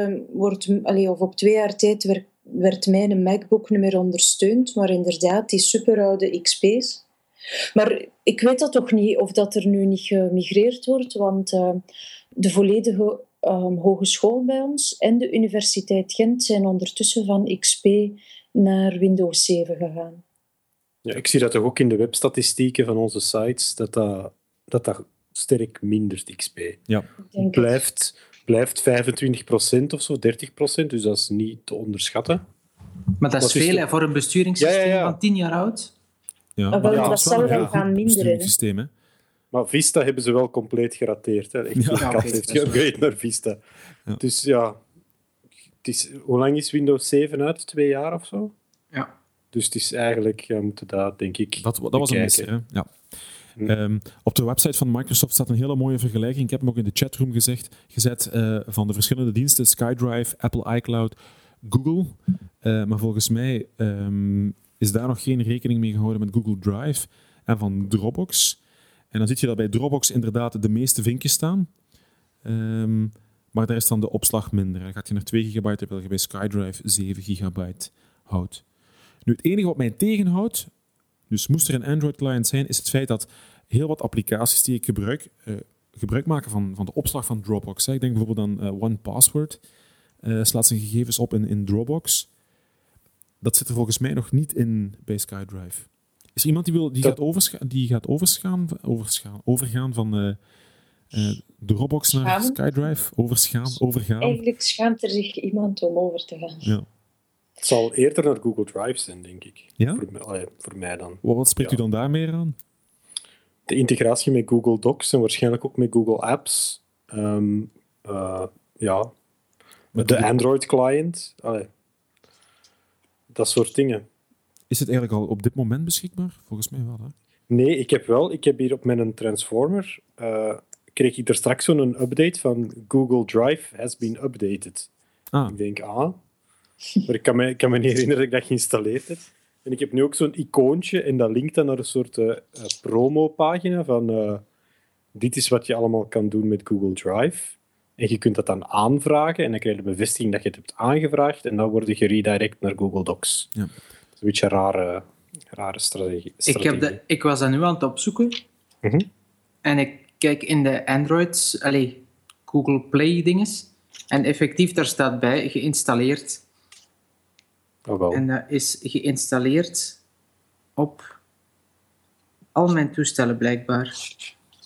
of op 2 jaar tijd werd mijn MacBook niet meer ondersteund. Maar inderdaad, die superoude XP's. Maar ik weet dat toch niet of dat er nu niet gemigreerd wordt, want de volledige hogeschool bij ons en de Universiteit Gent zijn ondertussen van XP naar Windows 7 gegaan. Ja, ik zie dat toch ook in de webstatistieken van onze sites, dat sterk mindert, XP. Ja. Blijft 25% of zo, 30%, dus dat is niet te onderschatten. Maar dat is veel voor een besturingssysteem van 10 jaar oud. Ja, dat zal wel gaan minderen. Systeem, maar Vista hebben ze wel compleet gerateerd. Hè. Echt, de kat heeft geüpgrade naar Vista. Ja. Dus ja, hoe lang is Windows 7 uit? 2 jaar of zo? Ja. Dus het is eigenlijk, moeten daar, denk ik, dat was een misser, hè? Ja. Op de website van Microsoft staat een hele mooie vergelijking. Ik heb hem ook in de chatroom gezet van de verschillende diensten. SkyDrive, Apple iCloud, Google. Maar volgens mij is daar nog geen rekening mee gehouden met Google Drive en van Dropbox. En dan zie je dat bij Dropbox inderdaad de meeste vinkjes staan. Maar daar is dan de opslag minder. Dan gaat je naar 2 gigabyte, terwijl je bij SkyDrive 7 gigabyte houdt. Nu, het enige wat mij tegenhoudt, dus moest er een Android-client zijn, is het feit dat heel wat applicaties die ik gebruik maken van de opslag van Dropbox. Ik denk bijvoorbeeld aan OnePassword. Slaat zijn gegevens op in Dropbox. Dat zit er volgens mij nog niet in bij SkyDrive. Is er iemand die gaat overgaan van Dropbox naar SkyDrive? Overgaan. Eigenlijk schaamt er zich iemand om over te gaan. Ja. Het zal eerder naar Google Drive zijn, denk ik. Ja? Voor mij dan. Wat spreekt u dan daar meer aan? De integratie met Google Docs en waarschijnlijk ook met Google Apps. De Android-client. Dat soort dingen. Is het eigenlijk al op dit moment beschikbaar? Volgens mij wel, hè? Nee, ik heb hier op mijn Transformer... kreeg ik er straks zo'n update van Google Drive has been updated. Ik denk, maar ik kan me niet herinneren dat ik dat geïnstalleerd heb. En ik heb nu ook zo'n icoontje en dat linkt dan naar een soort promo-pagina van dit is wat je allemaal kan doen met Google Drive. En je kunt dat dan aanvragen en dan krijg je de bevestiging dat je het hebt aangevraagd en dan word je geredirect naar Google Docs. Ja. Dat is een beetje een rare strategie. Ik was dat nu aan het opzoeken. En ik kijk in de Androids, Google Play dinges. En effectief, daar staat bij geïnstalleerd. Oh, wel. En dat is geïnstalleerd op al mijn toestellen blijkbaar.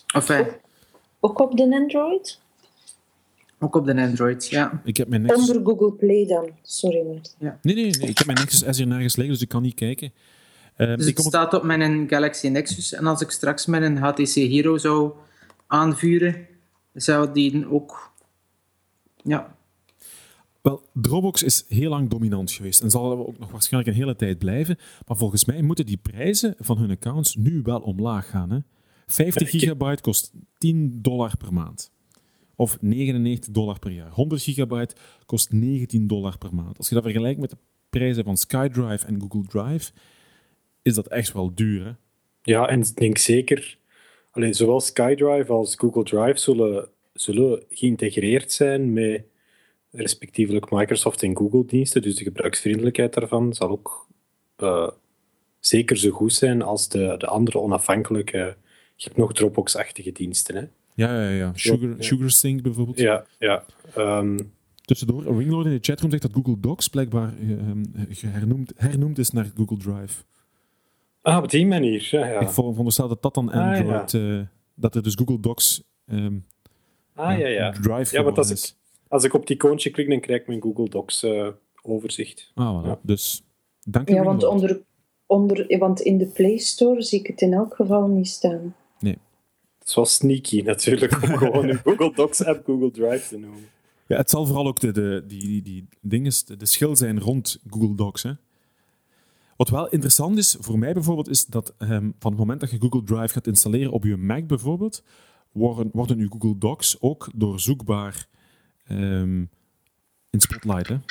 Enfin, Ook op de Android? ook op de Android, ja. Ik heb mijn Nexus... Onder Google Play dan. Sorry, Maarten. Nee. Ik heb mijn Nexus S hier nergens liggen, dus ik kan niet kijken. Dus het staat op mijn Galaxy Nexus. En als ik straks met een HTC Hero zou aanvuren, zou die ook... Ja. Wel, Dropbox is heel lang dominant geweest en zal ook nog waarschijnlijk een hele tijd blijven. Maar volgens mij moeten die prijzen van hun accounts nu wel omlaag gaan. Hè? 50 gigabyte kost $10 per maand. Of $99 per jaar. 100 gigabyte kost $19 per maand. Als je dat vergelijkt met de prijzen van SkyDrive en Google Drive, is dat echt wel duur. Hè? Ja, en ik denk zeker... zowel SkyDrive als Google Drive zullen geïntegreerd zijn met respectievelijk Microsoft en Google-diensten. Dus de gebruiksvriendelijkheid daarvan zal ook zeker zo goed zijn als de andere onafhankelijke... Je hebt nog Dropbox-achtige diensten, hè? Ja. SugarSync bijvoorbeeld. Ja. Tussendoor, Winglord in de chatroom zegt dat Google Docs blijkbaar hernoemd is naar Google Drive. Op die manier, ja. Ik veronderstel dat dat dan Android... dat er dus Google Docs Drive ja, want is. als ik op die icoontje klik, dan krijg ik mijn Google Docs overzicht. Voilà. Ja. Dus, dank u Ja, want in de Play Store zie ik het in elk geval niet staan. Nee. Het is wel sneaky natuurlijk, om gewoon een Google Docs app Google Drive te noemen. Ja, het zal vooral ook de schil zijn rond Google Docs. Hè. Wat wel interessant is, voor mij bijvoorbeeld, is dat van het moment dat je Google Drive gaat installeren op je Mac bijvoorbeeld, worden je Google Docs ook doorzoekbaar in Spotlight. Hè.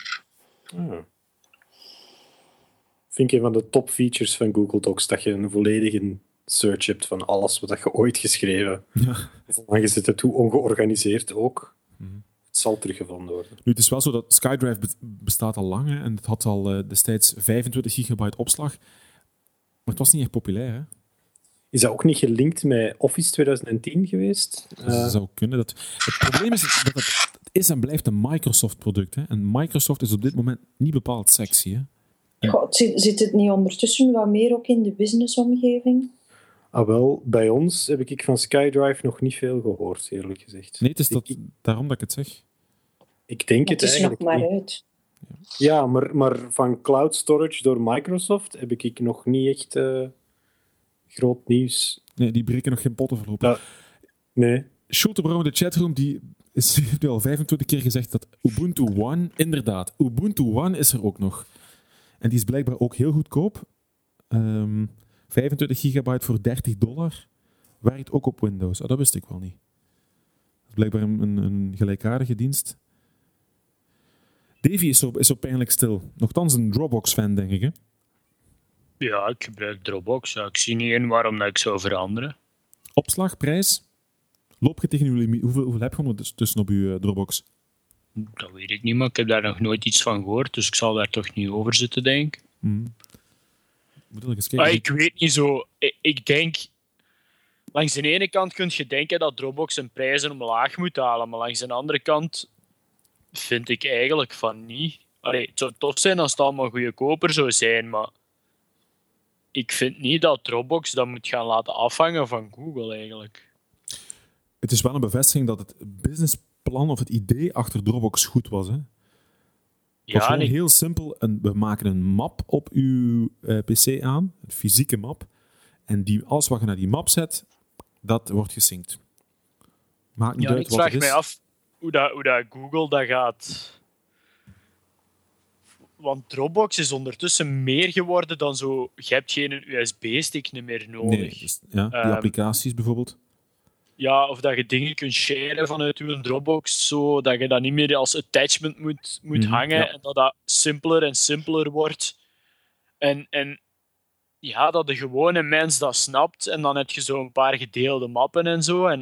Vind ik een van de top features van Google Docs, dat je een volledige search hebt van alles wat je ooit geschreven. Ja. Zolang je zit toe ongeorganiseerd ook. Het zal teruggevonden worden. Nu, het is wel zo dat SkyDrive bestaat al lang, hè, en het had al destijds 25 gigabyte opslag. Maar het was niet echt populair, hè? Is dat ook niet gelinkt met Office 2010 geweest? Dat zou kunnen. Het probleem is dat het is en blijft een Microsoft-product. Hè? En Microsoft is op dit moment niet bepaald sexy. Hè? Zit het niet ondertussen wat meer ook in de businessomgeving? Wel, bij ons heb ik van SkyDrive nog niet veel gehoord, eerlijk gezegd. Nee, het is daarom dat ik het zeg. Ik denk het eigenlijk nog maar niet. uit. Ja, maar van cloud storage door Microsoft heb ik nog niet echt groot nieuws. Nee, die breken nog geen potten voorlopig. Nee. Schultebrouw in de chatroom heeft nu al 25 keer gezegd dat Ubuntu One, inderdaad, Ubuntu One is er ook nog. En die is blijkbaar ook heel goedkoop. 25 gigabyte voor $30. Werkt ook op Windows. Dat wist ik wel niet. Dat is blijkbaar een gelijkaardige dienst. Davy is zo pijnlijk stil. Nochtans een Dropbox-fan, denk ik, hè? Ja, ik gebruik Dropbox. Ja, ik zie niet in waarom dat ik zou veranderen. Opslag, prijs? Loop je tegen je limiet? Hoeveel heb je ondertussen op je Dropbox? Dat weet ik niet, maar ik heb daar nog nooit iets van gehoord, dus ik zal daar toch niet over zitten, denk ik. Ik weet niet zo. Ik denk... Langs de ene kant kun je denken dat Dropbox zijn prijzen omlaag moet halen, maar langs de andere kant vind ik eigenlijk van niet. Het zou tof zijn als het allemaal goedkoper zou zijn, maar ik vind niet dat Dropbox dat moet gaan laten afhangen van Google eigenlijk. Het is wel een bevestiging dat het businessplan of het idee achter Dropbox goed was. Hè? Het was gewoon heel simpel. We maken een map op uw PC aan, een fysieke map. En alles wat je naar die map zet, dat wordt gesynct. Maakt niet uit wat het is. Ik vraag mij af hoe dat Google dat gaat... Want Dropbox is ondertussen meer geworden dan zo... Je hebt geen USB-stick meer nodig. Nee, dus, die applicaties bijvoorbeeld. Ja, of dat je dingen kunt sharen vanuit je Dropbox, zodat je dat niet meer als attachment moet hangen en dat simpeler en simpeler wordt. En ja, dat de gewone mens dat snapt en dan heb je zo een paar gedeelde mappen en zo. En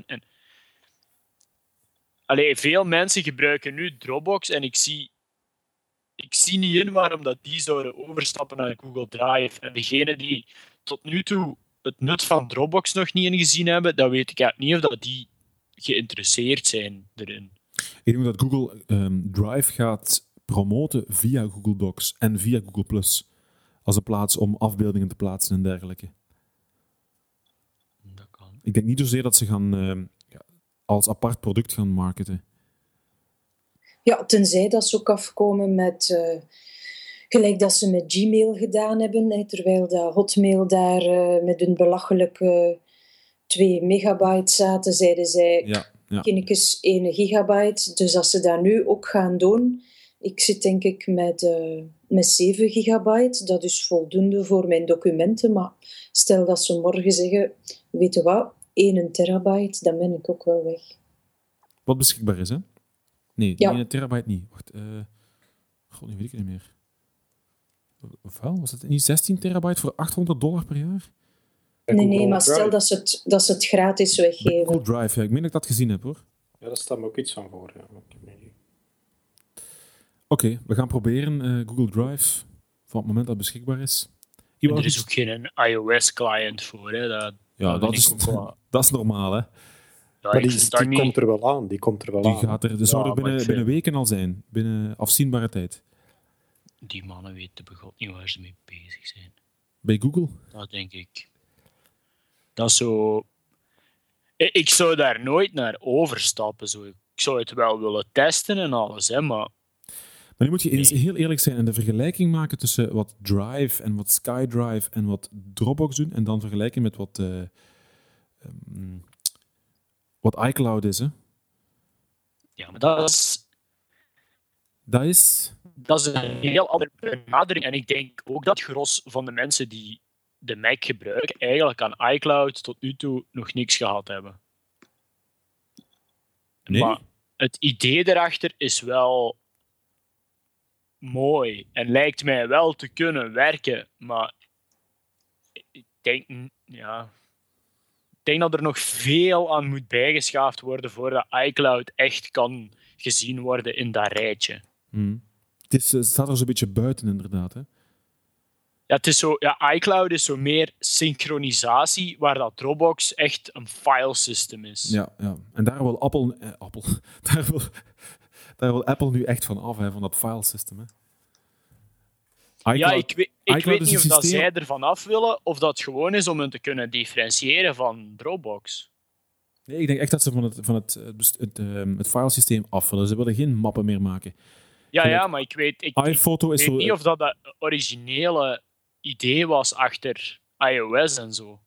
veel mensen gebruiken nu Dropbox en ik zie niet in waarom dat die zouden overstappen naar Google Drive. En degenen die tot nu toe het nut van Dropbox nog niet ingezien hebben, dan weet ik eigenlijk niet of dat die geïnteresseerd zijn erin. Ik denk dat Google Drive gaat promoten via Google Docs en via Google+. Als een plaats om afbeeldingen te plaatsen en dergelijke. Dat kan. Ik denk niet zozeer dat ze gaan als apart product gaan marketen. Ja, tenzij dat ze ook afkomen met... gelijk dat ze met Gmail gedaan hebben, hè, terwijl dat Hotmail daar met hun belachelijke 2 megabyte zaten, zeiden zij, kinnekes 1 gigabyte. Dus als ze dat nu ook gaan doen... Ik zit denk ik met 7 gigabyte. Dat is voldoende voor mijn documenten. Maar stel dat ze morgen zeggen, weet je wat, 1 terabyte, dan ben ik ook wel weg. Wat beschikbaar is, hè? Nee, die 1 terabyte niet. Wacht, god, nu weet ik het niet meer. Of wel, was het niet 16 terabyte voor $800 per jaar? Nee, maar stel dat ze het gratis weggeven. Google Drive, ja. Ik meen dat ik dat gezien heb, hoor. Ja, daar staat me ook iets van voor. Ja. Oké, we gaan proberen Google Drive van het moment dat het beschikbaar is. Er is ook geen iOS-client voor, hè. Dat is normaal, hè. Ja, maar die komt er wel aan. Die gaat er, dus zou er binnen weken al zijn. Binnen afzienbare tijd. Die mannen weten begot niet waar ze mee bezig zijn. Bij Google? Dat denk ik. Dat is zo... Ik zou daar nooit naar overstappen. Zo. Ik zou het wel willen testen en alles, hè, maar... Maar nu moet je eens heel eerlijk zijn en de vergelijking maken tussen wat Drive en wat SkyDrive en wat Dropbox doen en dan vergelijken met wat iCloud is, hè? Ja, maar dat is een heel andere benadering. En ik denk ook dat het gros van de mensen die de Mac gebruiken eigenlijk aan iCloud tot nu toe nog niks gehad hebben. Nee? Maar het idee erachter is wel mooi en lijkt mij wel te kunnen werken, maar ik denk dat er nog veel aan moet bijgeschaafd worden voordat iCloud echt kan gezien worden in dat rijtje. Het staat er zo'n beetje buiten, inderdaad. Hè? Ja, het is zo, iCloud is zo meer synchronisatie, waar dat Dropbox echt een filesystem is. Ja. En daar wil daar wil Apple nu echt van af, hè, van dat filesystem. Hè? Ik weet niet of dat zij ervan af willen, of dat gewoon is om hen te kunnen differentiëren van Dropbox. Nee, ik denk echt dat ze van het filesysteem af willen. Ze willen geen mappen meer maken. Ja, maar ik weet niet of dat originele idee was achter iOS en zo.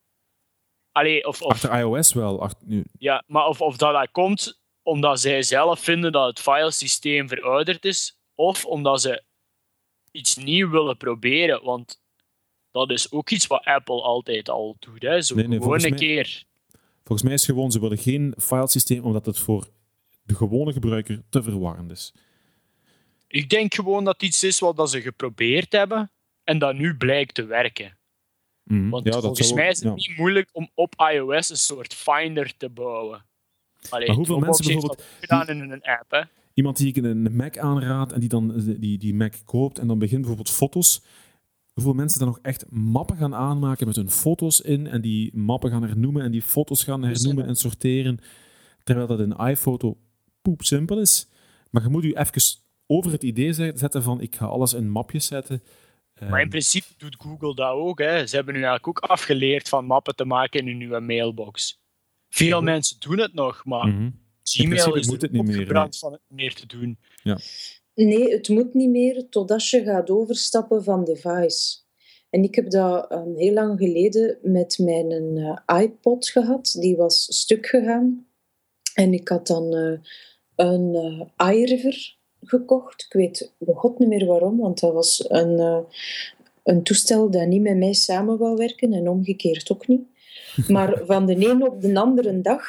Achter iOS wel. Ja, maar of dat komt omdat zij zelf vinden dat het filesysteem verouderd is, of omdat ze iets nieuws willen proberen, want dat is ook iets wat Apple altijd al doet. Hè. Gewoon een keer. Volgens mij is het gewoon, ze willen geen filesysteem omdat het voor de gewone gebruiker te verwarrend is. Ik denk gewoon dat het iets is wat ze geprobeerd hebben en dat nu blijkt te werken. Want volgens mij is het niet moeilijk om op iOS een soort Finder te bouwen. Maar hoeveel mensen bijvoorbeeld... gedaan in een app, hè? Iemand die ik een Mac aanraad en die dan die Mac koopt en dan begint bijvoorbeeld foto's. Hoeveel mensen dan nog echt mappen gaan aanmaken met hun foto's in en die mappen gaan hernoemen en die foto's gaan hernoemen en sorteren. Terwijl dat in iPhoto poepsimpel is. Maar je moet je even over het idee zetten van ik ga alles in mapjes zetten. Maar in principe doet Google dat ook. Hè. Ze hebben nu eigenlijk ook afgeleerd van mappen te maken in hun nieuwe mailbox. Veel mensen doen het nog, maar Gmail is er opgebrand van het meer te doen. Ja. Nee, het moet niet meer totdat je gaat overstappen van device. En ik heb dat heel lang geleden met mijn iPod gehad. Die was stuk gegaan. En ik had dan een iRiver gekocht. Ik weet begot niet meer waarom, want dat was een toestel dat niet met mij samen wou werken en omgekeerd ook niet. Maar van de een op de andere dag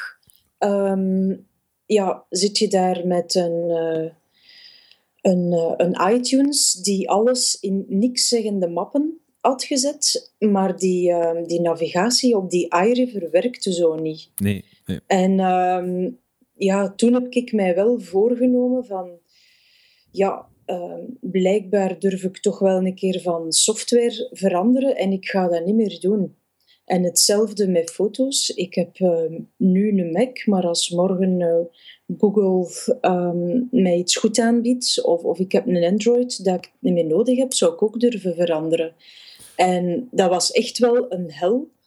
zit je daar met een iTunes die alles in nikszeggende mappen had gezet, maar die navigatie op die iRiver werkte zo niet. Nee. En toen heb ik mij wel voorgenomen van blijkbaar durf ik toch wel een keer van software veranderen en ik ga dat niet meer doen. En hetzelfde met foto's. Ik heb nu een Mac, maar als morgen Google mij iets goed aanbiedt, of ik heb een Android dat ik niet meer nodig heb, zou ik ook durven veranderen. En dat was echt wel een hel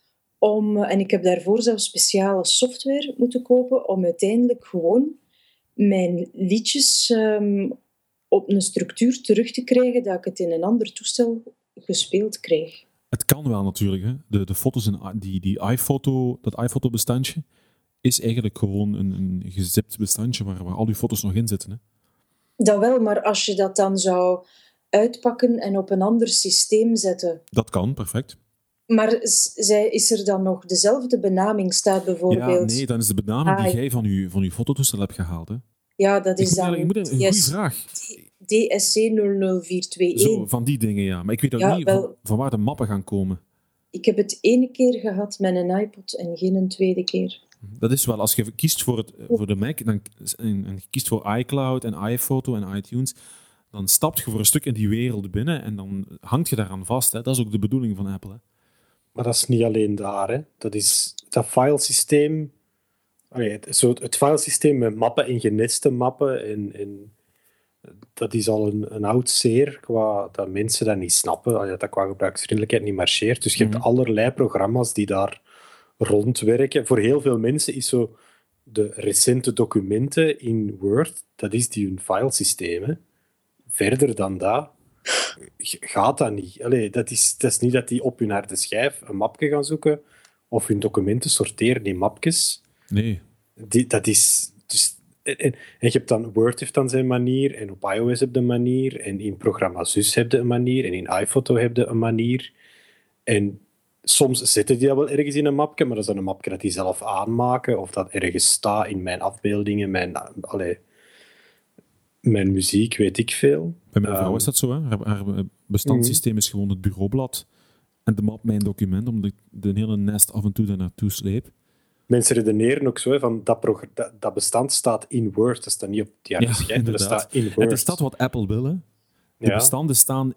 en ik heb daarvoor zelfs speciale software moeten kopen om uiteindelijk gewoon mijn liedjes op een structuur terug te krijgen dat ik het in een ander toestel gespeeld kreeg. Het kan wel natuurlijk. Hè. De foto's in die iPhoto, dat iPhoto-bestandje, is eigenlijk gewoon een gezipt bestandje waar al die foto's nog in zitten. Hè. Dat wel, maar als je dat dan zou uitpakken en op een ander systeem zetten... Dat kan, perfect. Maar is er dan nog dezelfde benaming staat bijvoorbeeld? Ja, nee, dan is de benaming die jij van uw fototoestel hebt gehaald. Hè. Ja, dat is dan... Een goede vraag. DSC00421. Zo, van die dingen, ja. Maar ik weet ook niet van waar de mappen gaan komen. Ik heb het 1 keer gehad met een iPod en geen een tweede keer. Dat is wel, als je kiest voor de Mac en je kiest voor iCloud en iPhoto en iTunes, dan stap je voor een stuk in die wereld binnen en dan hangt je daaraan vast. Hè. Dat is ook de bedoeling van Apple. Hè. Maar dat is niet alleen daar. Hè. Dat filesysteem... Het filesysteem met mappen en geneste mappen, en dat is al een oud zeer, dat mensen dat niet snappen, dat qua gebruiksvriendelijkheid niet marcheert. Dus je hebt allerlei programma's die daar rondwerken. Voor heel veel mensen is zo de recente documenten in Word, dat is die hun filesysteem. Hè. Verder dan dat gaat dat niet. Dat is niet dat die op hun harde schijf een mapje gaan zoeken of hun documenten sorteren in mapjes. Nee. Dat is... Dus, en je hebt dan... Word heeft dan zijn manier, en op iOS heb je een manier, en in programma Zus heb je een manier, en in iPhoto heb je een manier. En soms zetten die dat wel ergens in een mapje, maar dat is dan een mapje dat die zelf aanmaken, of dat ergens staat in mijn afbeeldingen, mijn muziek, weet ik veel. Bij mijn vrouw is dat zo. Hè? Haar bestandssysteem is gewoon het bureaublad en de map mijn document, omdat ik de hele nest af en toe daar naartoe sleep. Mensen redeneren ook zo, hè, van dat bestand staat in Word. Dat staat niet op die harde schijf, dat staat in Word. Het is dat wat Apple wil. Hè? De bestanden staan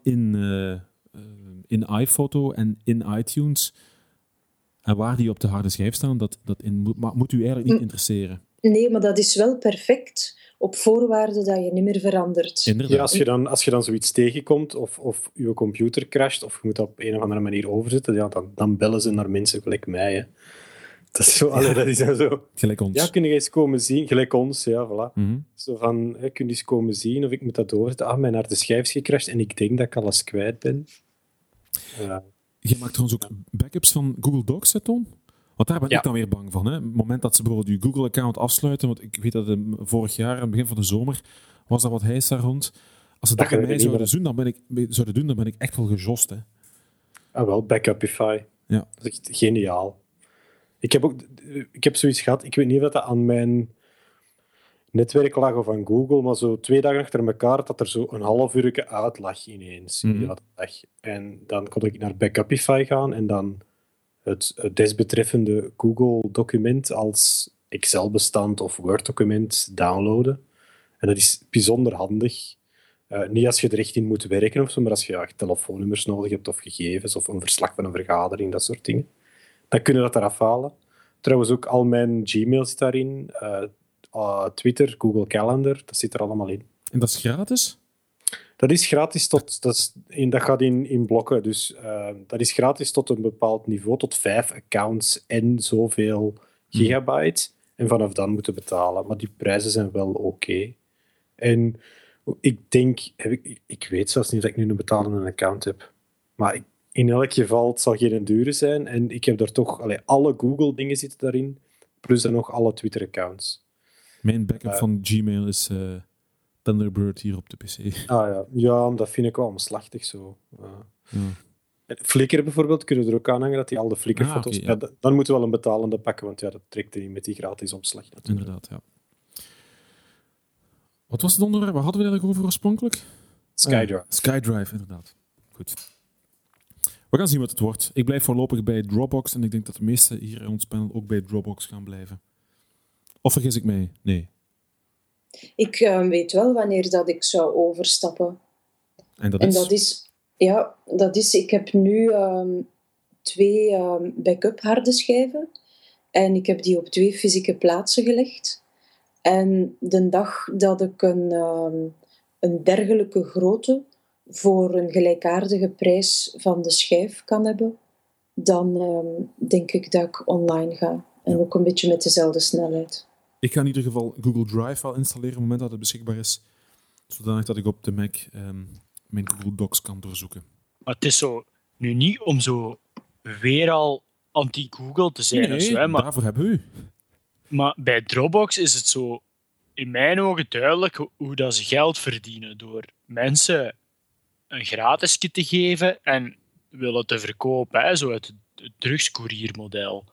in iPhoto en in iTunes. En waar die op de harde schijf staan, dat moet u eigenlijk niet interesseren. Nee, maar dat is wel perfect, op voorwaarde dat je niet meer verandert. Inderdaad. Ja, als je dan zoiets tegenkomt, of je computer crasht, of je moet dat op een of andere manier overzetten, ja, dan bellen ze naar mensen gelijk mij. Hè. Dat is zo, dat is zo. Gelijk ons. Ja, kun je eens komen zien? Gelijk ons, ja, voilà. Mm-hmm. Zo van, kun je eens komen zien of ik moet dat doorzetten? Mijn harde schijf is gecrashed en ik denk dat ik alles kwijt ben. Je maakt trouwens ook backups van Google Docs, hè, Toon? Want daar ben ik dan weer bang van. Hè? Op het moment dat ze bijvoorbeeld je Google-account afsluiten, want ik weet dat vorig jaar, aan het begin van de zomer, was dat wat heis daar rond. Als ze dat bij mij zouden doen, dan ben ik echt wel gejost. Hè. Ah wel, Backupify. Ja. Dat is echt geniaal. Ik heb zoiets gehad, ik weet niet of dat aan mijn netwerk lag of aan Google, maar zo 2 dagen achter elkaar dat er zo een half uurtje uit lag ineens. Ja, en dan kon ik naar Backupify gaan en dan het desbetreffende Google-document als Excel-bestand of Word-document downloaden. En dat is bijzonder handig. Niet als je er echt in moet werken of zo, maar als je telefoonnummers nodig hebt of gegevens of een verslag van een vergadering, dat soort dingen. Dan kun je dat eraf halen. Trouwens ook al mijn Gmail zit daarin. Twitter, Google Calendar, dat zit er allemaal in. En dat is gratis? Dat is gratis dat gaat in blokken. Dus dat is gratis tot een bepaald niveau, tot 5 accounts en zoveel gigabyte. En vanaf dan moeten betalen. Maar die prijzen zijn wel oké. En ik denk, ik weet zelfs niet dat ik nu een betalende account heb. Maar in elk geval, het zal geen dure zijn. En ik heb daar toch, alle Google-dingen zitten daarin. Plus dan nog alle Twitter-accounts. Mijn backup van Gmail is Thunderbird hier op de PC. Ja, dat vind ik wel omslachtig zo. Flickr bijvoorbeeld, kunnen we er ook aan hangen dat die al de Flickr-foto's... Dan moeten we wel een betalende pakken, want dat trekt er niet met die gratis omslag. Natuurlijk. Inderdaad, ja. Wat was het onderwerp? Waar hadden we het over oorspronkelijk? SkyDrive. SkyDrive, inderdaad. Goed. We gaan zien wat het wordt. Ik blijf voorlopig bij Dropbox en ik denk dat de meesten hier in ons panel ook bij Dropbox gaan blijven. Of vergis ik mij? Nee. Ik weet wel wanneer dat ik zou overstappen. En dat is... Ik heb nu 2 backup harde schijven. En ik heb die op 2 fysieke plaatsen gelegd. En de dag dat ik een dergelijke grootte voor een gelijkaardige prijs van de schijf kan hebben, dan denk ik dat ik online ga. En ook een beetje met dezelfde snelheid. Ik ga in ieder geval Google Drive wel installeren op het moment dat het beschikbaar is. Zodanig dat ik op de Mac mijn Google Docs kan doorzoeken. Maar het is zo, nu niet om zo weer al anti-Google te zijn. Nee, of zo, hè, maar, daarvoor hebben we u. maar bij Dropbox is het zo, in mijn ogen duidelijk hoe dat ze geld verdienen door mensen een gratis te geven en willen te verkopen. Hè, zo het drugscouriermodel.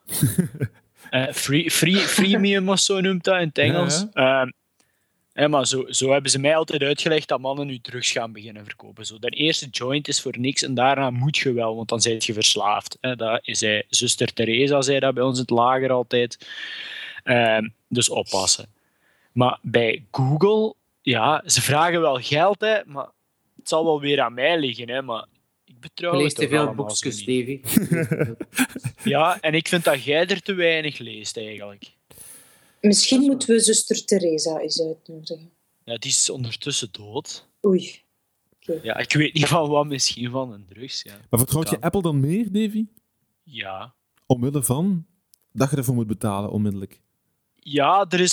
Freemium of zo noemt dat in het Engels. Ja. Maar zo hebben ze mij altijd uitgelegd dat mannen nu drugs gaan beginnen verkopen. Zo, de eerste joint is voor niks en daarna moet je wel, want dan ben je verslaafd. Dat zei zuster Theresa zei dat bij ons in het lager altijd. Dus oppassen. Maar bij Google, ja, ze vragen wel geld, hè, maar het zal wel weer aan mij liggen. Hè, maar ik betrouw Je het leest te toch veel allemaal boekjes, zo niet. Davy. Ja, en ik vind dat jij er te weinig leest, eigenlijk. Misschien moeten we zuster Theresa eens uitnodigen. Ja, die is ondertussen dood. Oei. Ja, ik weet niet van wat, misschien van een drugs. Ja. Maar vertrouwt je Apple dan meer, Davy? Ja. Omwille van dat je ervoor moet betalen, onmiddellijk. Ja, er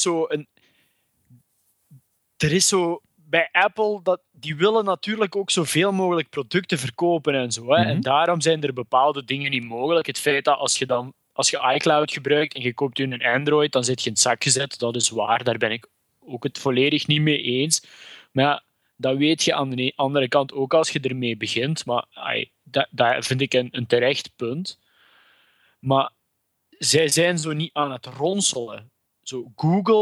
is zo bij Apple, die willen natuurlijk ook zoveel mogelijk producten verkopen en zo. Hè. En daarom zijn er bepaalde dingen niet mogelijk. Het feit dat als je iCloud gebruikt en je koopt nu een Android, dan zit je in het zak gezet. Dat is waar, daar ben ik ook het volledig niet mee eens. Maar ja, dat weet je aan de andere kant ook als je ermee begint. Maar dat vind ik een terecht punt. Maar zij zijn zo niet aan het ronselen. Zo,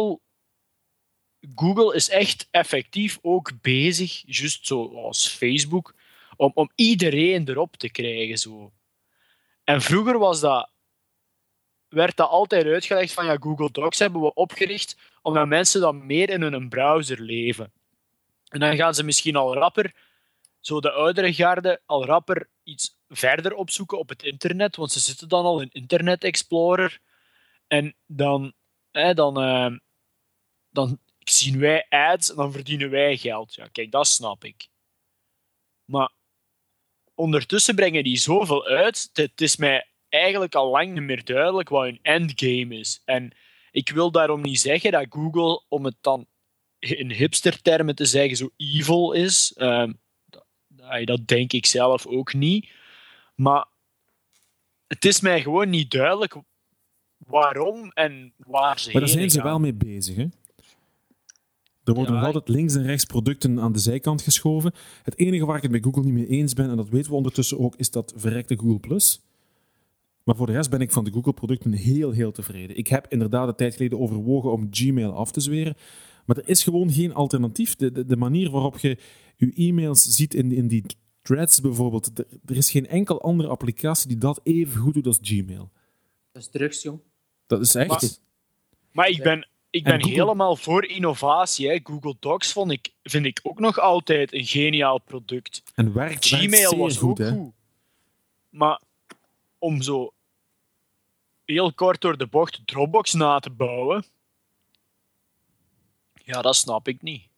Google is echt effectief ook bezig, juist zoals Facebook, om iedereen erop te krijgen. Zo. En vroeger werd dat altijd uitgelegd van ja, Google Docs hebben we opgericht omdat mensen dan meer in hun browser leven. En dan gaan ze misschien al rapper, zo de oudere garde, al rapper iets verder opzoeken op het internet, want ze zitten dan al in Internet Explorer. En dan zien wij ads en dan verdienen wij geld. Ja, kijk, dat snap ik. Maar ondertussen brengen die zoveel uit, het is mij eigenlijk al lang niet meer duidelijk wat hun endgame is. En ik wil daarom niet zeggen dat Google, om het dan in hipstertermen te zeggen, zo evil is. Dat denk ik zelf ook niet. Maar het is mij gewoon niet duidelijk waarom en waar ze Maar daar heen zijn ze gaan. wel mee bezig, hè? Er worden nog altijd links en rechts producten aan de zijkant geschoven. Het enige waar ik het bij Google niet mee eens ben, en dat weten we ondertussen ook, is dat verrekte Google+. Maar voor de rest ben ik van de Google-producten heel, heel tevreden. Ik heb inderdaad een tijd geleden overwogen om Gmail af te zweren. Maar er is gewoon geen alternatief. De manier waarop je je e-mails ziet in die threads bijvoorbeeld, er is geen enkel andere applicatie die dat even goed doet als Gmail. Dat is drugs, jong. Dat is echt... Maar ik ben Google... helemaal voor innovatie. Hè. Google Docs vind ik ook nog altijd een geniaal product. En werkt Gmail zeer was goed, ook hè? goed. Maar om zo heel kort door de bocht Dropbox na te bouwen, ja, dat snap ik niet.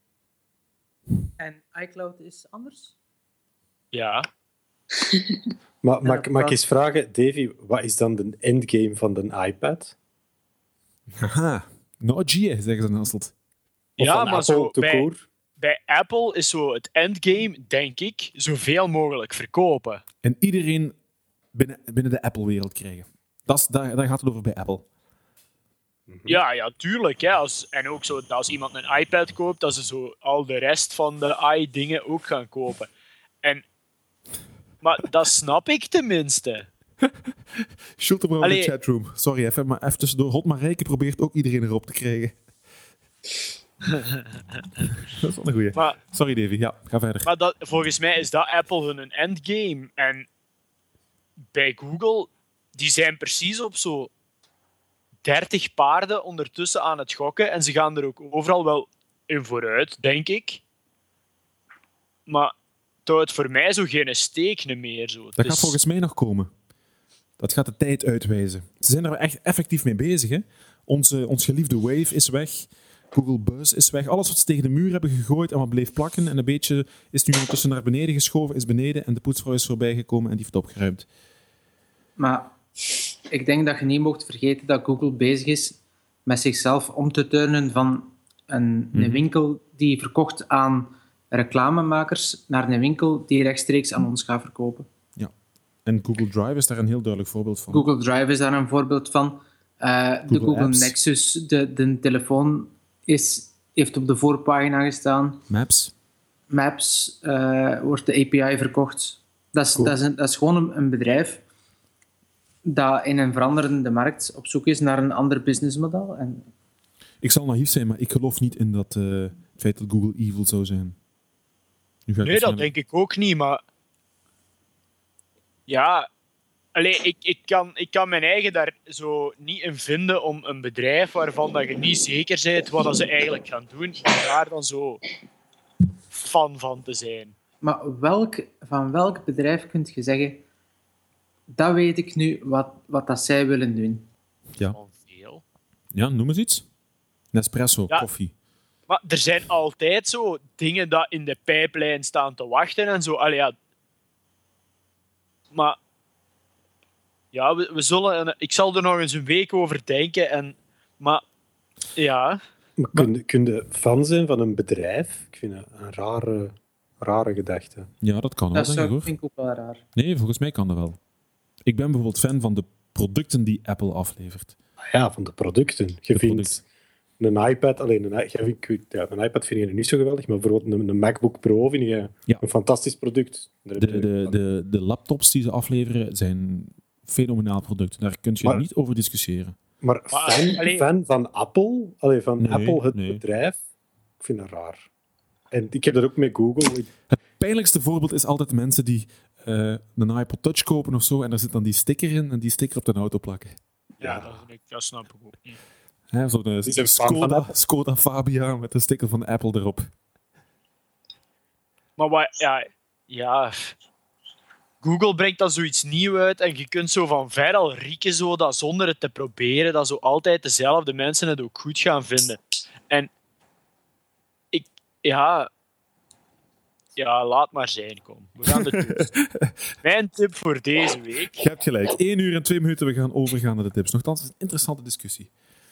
En iCloud is anders? Ja. Maar mag ik eens vragen, Davy, wat is dan de endgame van de iPad? Haha, no G, zeggen ze dan als het. Of Ja, van maar Apple zo tout court? bij Apple is zo het endgame, denk ik, zoveel mogelijk verkopen. En iedereen binnen de Apple-wereld krijgen. Daar gaat het over bij Apple. Ja, tuurlijk. Hè. En ook zo, dat als iemand een iPad koopt, dat ze zo al de rest van de i-dingen ook gaan kopen. Maar dat snap ik tenminste. Schulterbrouw in de Allee. chatroom. Sorry, even tussendoor. Hot maar Rijken probeert ook iedereen erop te krijgen. Dat is wel een goeie. Maar, Sorry, Davy. Ja, ga verder. maar volgens mij is dat Apple hun endgame. En bij Google, die zijn precies op zo 30 paarden ondertussen aan het gokken. En ze gaan er ook overal wel in vooruit, denk ik. Maar het houdt voor mij zo geen steek meer. Zo. Dat gaat volgens mij nog komen. Dat gaat de tijd uitwijzen. Ze zijn er echt effectief mee bezig. Hè? Ons geliefde Wave is weg. Google Buzz is weg. Alles wat ze tegen de muur hebben gegooid en wat bleef plakken. En een beetje is nu ondertussen naar beneden geschoven, is beneden. En de poetsvrouw is voorbij gekomen en die heeft het opgeruimd. Maar ik denk dat je niet mocht vergeten dat Google bezig is met zichzelf om te turnen van een winkel die verkocht aan reclamemakers naar een winkel die rechtstreeks aan ons gaat verkopen. Ja. En Google Drive is daar een heel duidelijk voorbeeld van. Google Drive is daar een voorbeeld van. De Google Apps. Nexus, de telefoon, heeft op de voorpagina gestaan. Maps wordt de API verkocht. Dat is gewoon een bedrijf dat in een veranderende markt op zoek is naar een ander businessmodel. En Ik zal naïef zijn, maar ik geloof niet in dat het feit dat Google evil zou zijn. Nee, dat denk ik ook niet, maar... Ja... Allee, ik kan mijn eigen daar zo niet in vinden om een bedrijf waarvan dat je niet zeker bent wat dat ze eigenlijk gaan doen, om daar dan zo fan van te zijn. Maar van welk bedrijf kun je zeggen, dat weet ik nu wat dat zij willen doen? Ja. Van veel. Ja, noem eens iets. Nespresso, koffie. Maar er zijn altijd zo dingen dat in de pijplijn staan te wachten en zo. Allee, ja. Maar... Ja, we zullen... Ik zal er nog eens een week over denken. Maar, ja... Kun je fan zijn van een bedrijf? Ik vind dat een rare gedachte. Ja, dat kan wel, denk ik, hoor. Dat vind ik ook wel raar. Nee, volgens mij kan dat wel. Ik ben bijvoorbeeld fan van de producten die Apple aflevert. Ja, van de producten. Je vindt een iPad... een iPad vind je niet zo geweldig, maar bijvoorbeeld een MacBook Pro vind je een fantastisch product. De laptops die ze afleveren zijn... fenomenaal product. Daar kun je niet over discussiëren. Maar fan van Apple? Apple, het bedrijf? Ik vind dat raar. En ik heb dat ook met Google. Het pijnlijkste voorbeeld is altijd mensen die een iPod Touch kopen of zo, en daar zit dan die sticker in, en die sticker op de auto plakken. Ja, dat snap ik ook niet. Zo'n Skoda Fabia met een sticker van Apple erop. Maar ja... Google brengt dan zoiets nieuws uit en je kunt zo van ver al rieken zo, dat zonder het te proberen, dat zo altijd dezelfde mensen het ook goed gaan vinden. En laat maar zijn, kom. We gaan het doen. Mijn tip voor deze week... Je hebt gelijk. 1 uur en 2 minuten, we gaan overgaan naar de tips. Nochtans, het is een interessante discussie.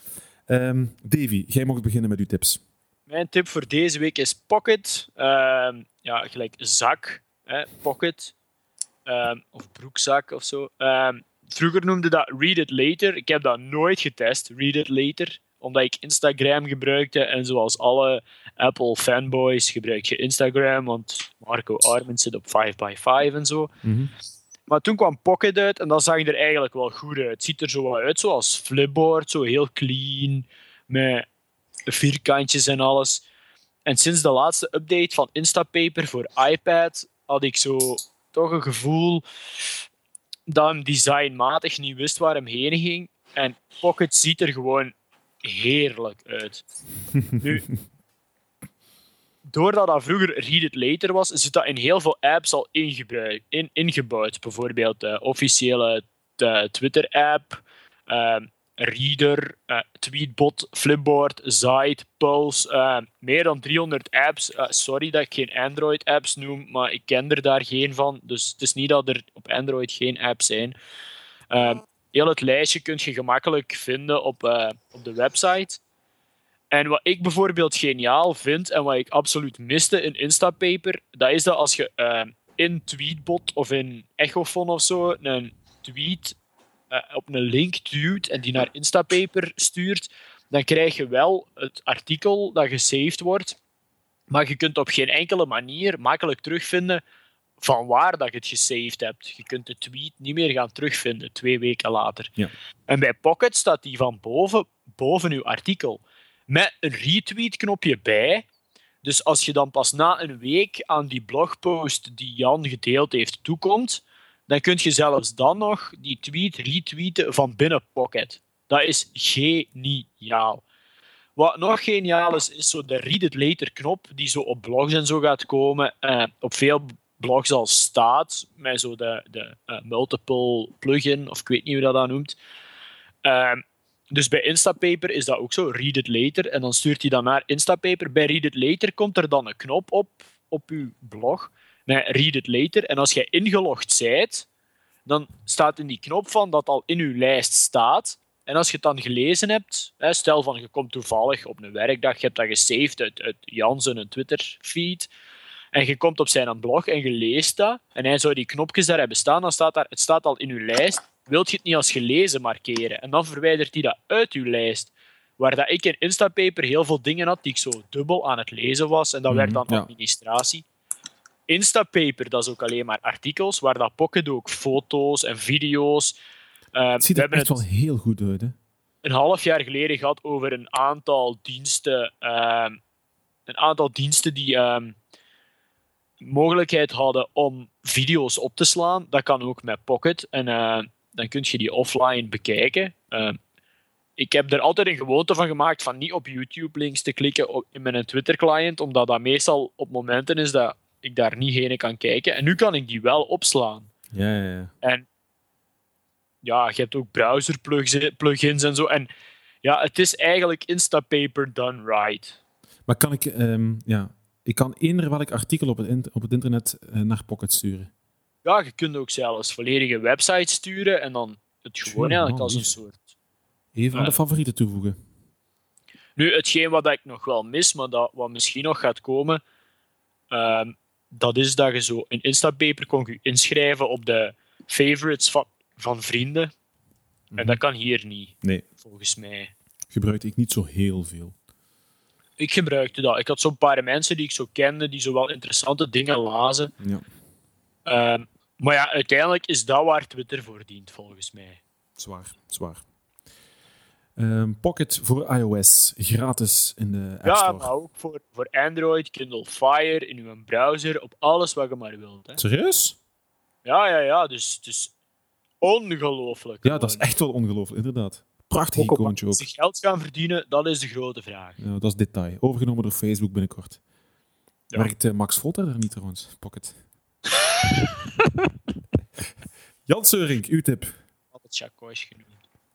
Davy, jij mag beginnen met uw tips. Mijn tip voor deze week is Pocket. Gelijk zak. Pocket. Of broekzak of zo. Vroeger noemde dat Read It Later. Ik heb dat nooit getest, Read It Later. Omdat ik Instagram gebruikte. En zoals alle Apple fanboys gebruik je Instagram. Want Marco Arment zit op 5x5 en zo. Mm-hmm. Maar toen kwam Pocket uit. En dat zag er eigenlijk wel goed uit. Het ziet er zo uit zoals Flipboard. Zo heel clean. Met vierkantjes en alles. En sinds de laatste update van Instapaper voor iPad had ik zo... toch een gevoel dat hem designmatig niet wist waar hem heen ging. En Pocket ziet er gewoon heerlijk uit. Nu, doordat dat vroeger Read It Later was, zit dat in heel veel apps al ingebouwd. Bijvoorbeeld de officiële Twitter-app, Reader, Tweetbot, Flipboard, Zite, Pulse, meer dan 300 apps. Sorry dat ik geen Android-apps noem, maar ik ken er daar geen van. Dus het is niet dat er op Android geen apps zijn. Heel het lijstje kun je gemakkelijk vinden op de website. En wat ik bijvoorbeeld geniaal vind, en wat ik absoluut miste in Instapaper, dat is dat als je in Tweetbot of in Echofon of zo een tweet op een link duwt en die naar Instapaper stuurt, dan krijg je wel het artikel dat gesaved wordt, maar je kunt op geen enkele manier makkelijk terugvinden van waar dat je het gesaved hebt. Je kunt de tweet niet meer gaan terugvinden 2 weken later. Ja. En bij Pocket staat die van boven uw artikel. Met een retweet-knopje bij. Dus als je dan pas na een week aan die blogpost die Jan gedeeld heeft toekomt, dan kun je zelfs dan nog die tweet retweeten van binnen Pocket. Dat is geniaal. Wat nog geniaal is zo de Read It Later knop, die zo op blogs en zo gaat komen. Op veel blogs al staat, met zo de multiple plugin, of ik weet niet hoe dat noemt. Dus bij Instapaper is dat ook zo, Read It Later, en dan stuurt hij dan naar Instapaper. Bij Read It Later komt er dan een knop op uw blog met Read It Later, en als jij ingelogd bent, dan staat in die knop van dat al in uw lijst staat. En als je het dan gelezen hebt, stel van je komt toevallig op een werkdag, je hebt dat gesaved uit Jans een Twitter-feed, en je komt op zijn blog en je leest dat, en hij zou die knopjes daar hebben staan, dan staat daar, het staat al in uw lijst, wilt je het niet als gelezen markeren? En dan verwijdert hij dat uit uw lijst. Waar dat ik in Instapaper heel veel dingen had die ik zo dubbel aan het lezen was, en dat werd dan administratie. Instapaper, dat is ook alleen maar artikels, waar dat Pocket ook foto's en video's... het ziet er echt wel heel goed uit, hè? Een half jaar geleden gehad over een aantal diensten die mogelijkheid hadden om video's op te slaan. Dat kan ook met Pocket. En dan kun je die offline bekijken. Ik heb er altijd een gewoonte van gemaakt van niet op YouTube-links te klikken in mijn Twitter-client, omdat dat meestal op momenten is dat ik daar niet heen kan kijken. En nu kan ik die wel opslaan. Ja. En ja, je hebt ook browser-plugins en zo. En ja, het is eigenlijk Instapaper done right. Maar kan ik... ik kan eender welk artikel op het internet naar Pocket sturen. Ja, je kunt ook zelfs volledige websites sturen en dan het gewoon eigenlijk als een soort... Even aan de favorieten toevoegen. Nu, hetgeen wat ik nog wel mis, maar wat misschien nog gaat komen, dat is dat je zo in Instapaper kon je inschrijven op de favorites van vrienden. En dat kan hier niet, volgens mij. Gebruikte ik niet zo heel veel. Ik gebruikte dat. Ik had zo'n paar mensen die ik zo kende, die zo wel interessante dingen lazen. Ja. Maar ja, uiteindelijk is dat waar Twitter voor dient, volgens mij. Zwaar. Pocket voor iOS, gratis in de App Store. Ja, maar ook voor Android, Kindle Fire, in uw browser, op alles wat je maar wilt. Hè. Serieus? Ja, dus het is ongelooflijk. Ja, dat is echt wel ongelooflijk, inderdaad. Prachtig icoontje ook. Als ze geld gaan verdienen, dat is de grote vraag. Ja, dat is detail. Overgenomen door Facebook binnenkort. Ja. Werkt Max Volter er niet trouwens, Pocket? Jan Seurink, uw tip. Altijd Chacois genoemd.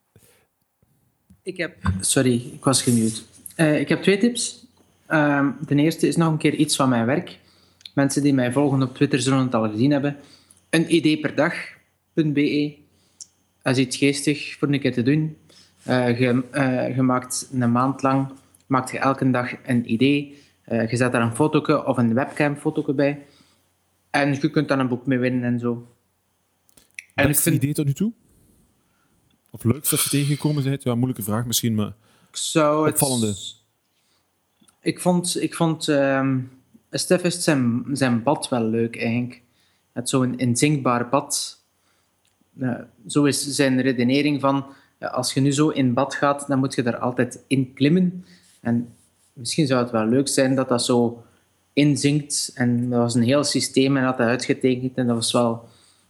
Sorry, ik was gemute. Ik heb 2 tips. De eerste is nog een keer iets van mijn werk. Mensen die mij volgen op Twitter zullen het al gezien hebben. Een idee per dag.be. Dat is iets geestig voor een keer te doen. Je maakt een maand lang maakt je elke dag een idee. Je zet daar een fotoke of een webcam-fotoke bij. En je kunt daar een boek mee winnen en zo. Beste idee tot nu toe? Of leukste dat je tegengekomen bent? Ja, moeilijke vraag misschien, maar opvallende. Ik vond Steffest zijn bad wel leuk, eigenlijk. Het zo'n inzinkbaar bad. Zo is zijn redenering van, als je nu zo in bad gaat, dan moet je daar altijd in klimmen. En misschien zou het wel leuk zijn dat dat zo inzinkt. En dat was een heel systeem en dat uitgetekend. En dat was wel...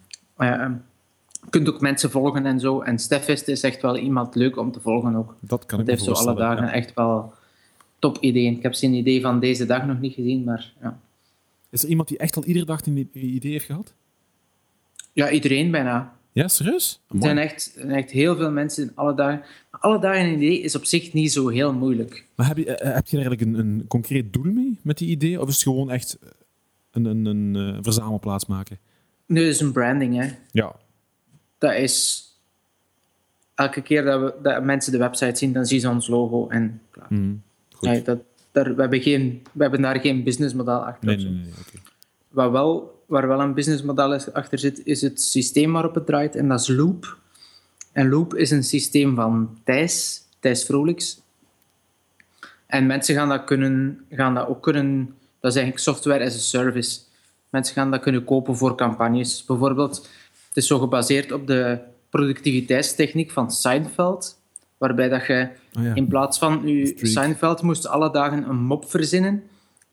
je kunt ook mensen volgen en zo. En Steffest is echt wel iemand leuk om te volgen ook. Dat kan ik me voorstellen. Heeft zo alle dagen echt wel top ideeën. Ik heb zijn idee van deze dag nog niet gezien, maar ja. Is er iemand die echt al iedere dag een idee heeft gehad? Ja, iedereen bijna. Ja, serieus? Er zijn echt heel veel mensen alle dagen. Maar alle dagen een idee is op zich niet zo heel moeilijk. Maar heb je eigenlijk een concreet doel mee met die idee? Of is het gewoon echt een verzamelplaats maken? Nee, dat is een branding, hè. Ja. Dat is... Elke keer dat mensen de website zien, dan zien ze ons logo en klaar. Goed. Ja, we hebben daar geen businessmodel achter. Nee, okay. Waar wel een businessmodel achter zit, is het systeem waarop het draait. En dat is Loop. En Loop is een systeem van Thijs Vrolijks. En mensen gaan dat ook kunnen... Dat is eigenlijk software as a service. Mensen gaan dat kunnen kopen voor campagnes. Bijvoorbeeld, het is zo gebaseerd op de productiviteitstechniek van Seinfeld. Waarbij dat je in plaats van je Seinfeld moest alle dagen een mop verzinnen.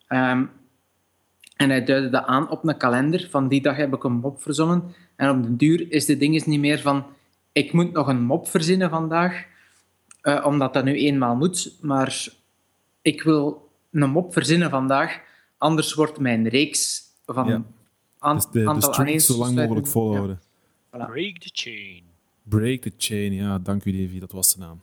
En hij duidde dat aan op een kalender. Van die dag heb ik een mop verzonnen. En op de duur is de ding niet meer van... Ik moet nog een mop verzinnen vandaag. Omdat dat nu eenmaal moet. Maar ik wil een mop verzinnen vandaag. Anders wordt mijn reeks van dus de streak zo lang mogelijk volhouden. Ja. Voilà. Break the chain. Break the chain, ja. Dank u, Davy. Dat was de naam.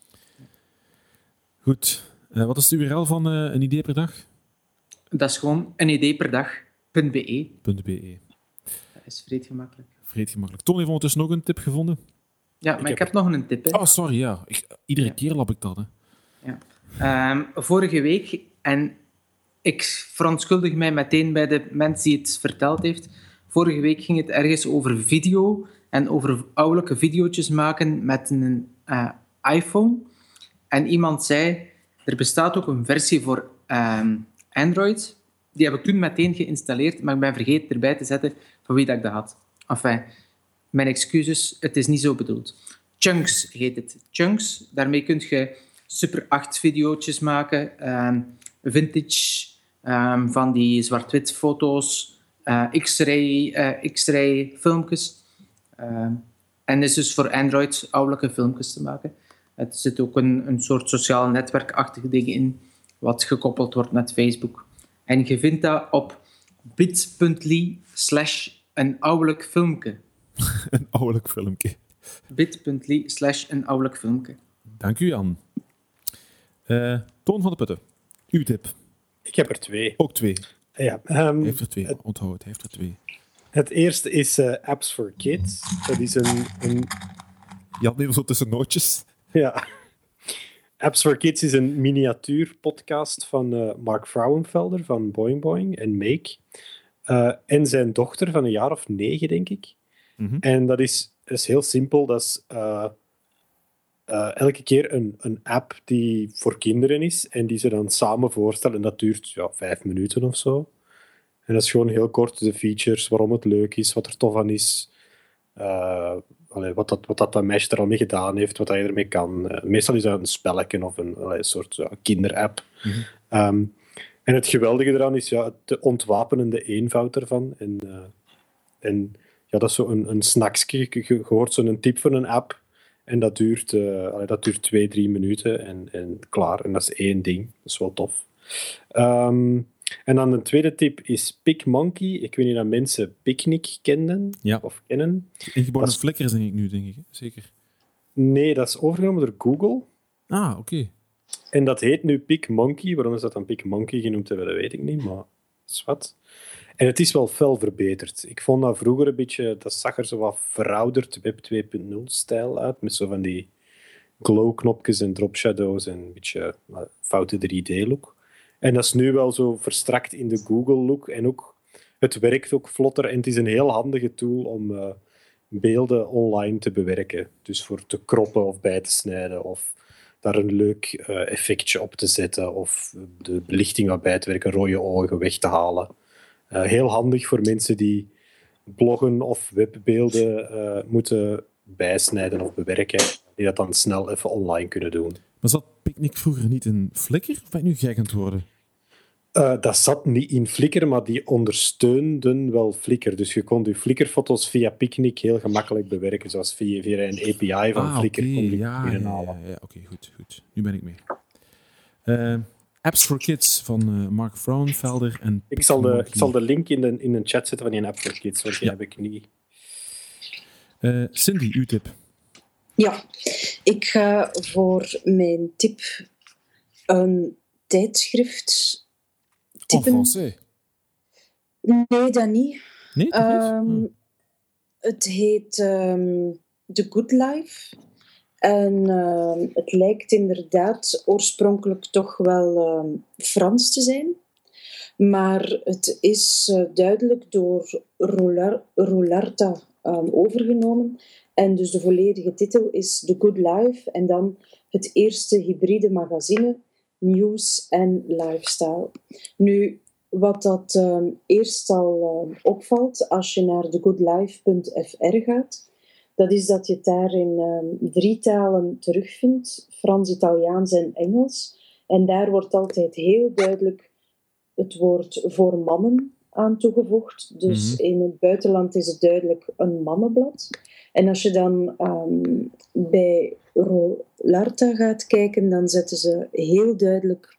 Goed. Wat is de URL van een idee per dag? Dat is gewoon een idee per dag.be. .be. Dat is vreed gemakkelijk. Vreed gemakkelijk. Toon heeft ondertussen nog een tip gevonden. Ja, maar ik heb nog een tip. Hè. Oh, sorry, ja. Iedere keer lap ik dat. Hè. Ja. Vorige week, en ik verontschuldig mij meteen bij de mens die het verteld heeft. Vorige week ging het ergens over video en over ouderlijke video's maken met een iPhone. En iemand zei, er bestaat ook een versie voor Android. Die heb ik toen meteen geïnstalleerd, maar ik ben vergeten erbij te zetten van wie dat ik dat had. Enfin, mijn excuses, het is niet zo bedoeld. Chunks heet het. Chunks, daarmee kun je Super 8 video's maken, vintage, van die zwart-wit foto's, X-ray filmpjes. En is dus voor Android ouderlijke filmpjes te maken. Er zit ook een soort sociaal netwerkachtige ding in, wat gekoppeld wordt met Facebook. En je vindt dat op bit.ly/een ouderlijk filmpje. Een ouderlijk filmpje. bit.ly/een ouderlijk filmpje. Dank u, Jan. Toon van de Putten, uw tip. Ik heb er 2. Ook 2. Ja, Hij heeft er 2. Onthoud het, hij heeft er 2. Het eerste is Apps for Kids. Dat is een... Jan neemt zo tussen nootjes. Ja. Apps for Kids is een miniatuurpodcast van Mark Frauenfelder van Boing Boing en Make. En zijn dochter van een jaar of 9, denk ik. Mm-hmm. En dat is heel simpel. Dat is elke keer een app die voor kinderen is en die ze dan samen voorstellen. En dat duurt 5 minuten of zo. En dat is gewoon heel kort de features, waarom het leuk is, wat er tof aan is. Wat dat meisje er al mee gedaan heeft, wat je ermee kan. Meestal is dat een spelletje of een soort kinderapp. Mm-hmm. En het geweldige eraan is de ontwapenende eenvoud ervan. En dat is zo een snacksje. Je hoort zo'n tip van een app en dat duurt 2-3 minuten en klaar. En dat is 1 ding. Dat is wel tof. En dan de tweede tip is PicMonkey. Ik weet niet of mensen Picnic kenden. Ja. Of kennen. Ingeboren Flickr, denk ik nu, denk ik. Zeker. Nee, dat is overgenomen door Google. Ah, oké. En dat heet nu PicMonkey. Waarom is dat dan PicMonkey genoemd hebben, dat weet ik niet, maar dat is wat. En het is wel fel verbeterd. Ik vond dat vroeger een beetje... Dat zag er zo wat verouderd Web 2.0-stijl uit, met zo van die glow-knopjes en drop shadows en een beetje foute 3D-look. En dat is nu wel zo verstrakt in de Google-look. En ook, het werkt ook vlotter. En het is een heel handige tool om beelden online te bewerken. Dus voor te kroppen of bij te snijden. Of daar een leuk effectje op te zetten. Of de belichting wat bij te werken. Rode ogen weg te halen. Heel handig voor mensen die bloggen of webbeelden moeten bijsnijden of bewerken. Die dat dan snel even online kunnen doen. Maar zat Picnic vroeger niet in Flickr? Of ben ik nu gek aan het worden? Dat zat niet in Flickr, maar die ondersteunden wel Flickr. Dus je kon je Flickr-foto's via Picnic heel gemakkelijk bewerken, zoals via een API van Flickr kon je binnenhalen. Ja, oké, goed. Nu ben ik mee. Apps for Kids van Mark Frauenfelder en ik zal de link in de chat zetten van die App for Kids, want die heb ik niet. Cindy, uw tip. Ja, ik ga voor mijn tip een tijdschrift typen. En français? Nee, dat niet. Nee, toch niet? Het heet The Good Life. En het lijkt inderdaad oorspronkelijk toch wel Frans te zijn. Maar het is duidelijk door Roularta overgenomen. En dus de volledige titel is The Good Life. En dan het eerste hybride magazine, News en Lifestyle. Nu, wat dat eerst al opvalt als je naar thegoodlife.fr gaat, dat is dat je het daar in 3 talen terugvindt, Frans, Italiaans en Engels. En daar wordt altijd heel duidelijk het woord voor mannen aan toegevoegd. Dus in het buitenland is het duidelijk een mannenblad. En als je dan bij Roularta gaat kijken, dan zetten ze heel duidelijk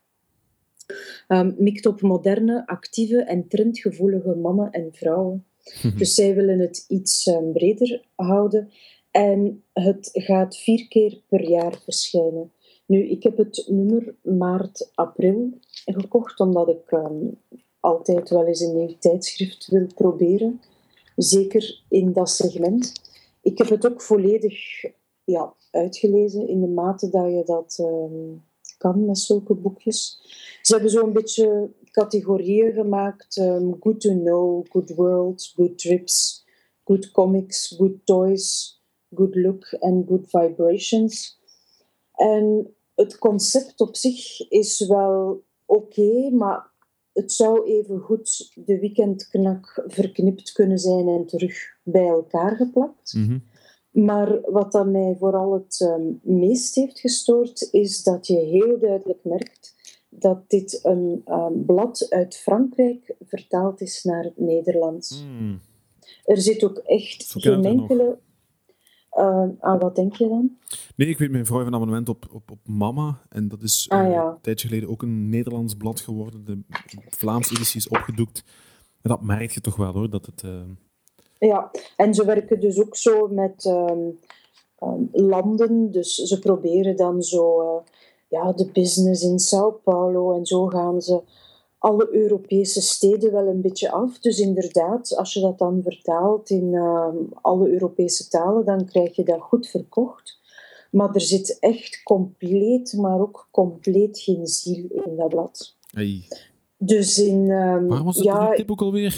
mikt op moderne, actieve en trendgevoelige mannen en vrouwen. Dus zij willen het iets breder houden. En het gaat 4 keer per jaar verschijnen. Nu, ik heb het nummer maart-april gekocht, omdat ik altijd wel eens een nieuw tijdschrift wil proberen. Zeker in dat segment. Ik heb het ook volledig uitgelezen in de mate dat je dat kan met zulke boekjes. Ze hebben zo'n beetje categorieën gemaakt. Good to know, good world, good trips, good comics, good toys, good look en good vibrations. En het concept op zich is wel oké, maar het zou even goed de weekendknak verknipt kunnen zijn en terug bij elkaar geplakt. Mm-hmm. Maar wat dat mij vooral het meest heeft gestoord, is dat je heel duidelijk merkt dat dit een blad uit Frankrijk vertaald is naar het Nederlands. Er zit ook echt geen enkele... aan wat denk je dan? Nee, ik weet, mijn vrouw heeft een abonnement op Mama. En dat is een tijdje geleden ook een Nederlands blad geworden. De Vlaamse editie is opgedoekt. En dat merk je toch wel, hoor. Dat het... Ja, en ze werken dus ook zo met landen. Dus ze proberen dan zo de business in Sao Paulo. En zo gaan ze alle Europese steden wel een beetje af. Dus inderdaad, als je dat dan vertaalt in alle Europese talen, dan krijg je dat goed verkocht. Maar er zit echt compleet, maar ook compleet geen ziel in dat blad. Hey. Dus in... Waar was het tip ook alweer?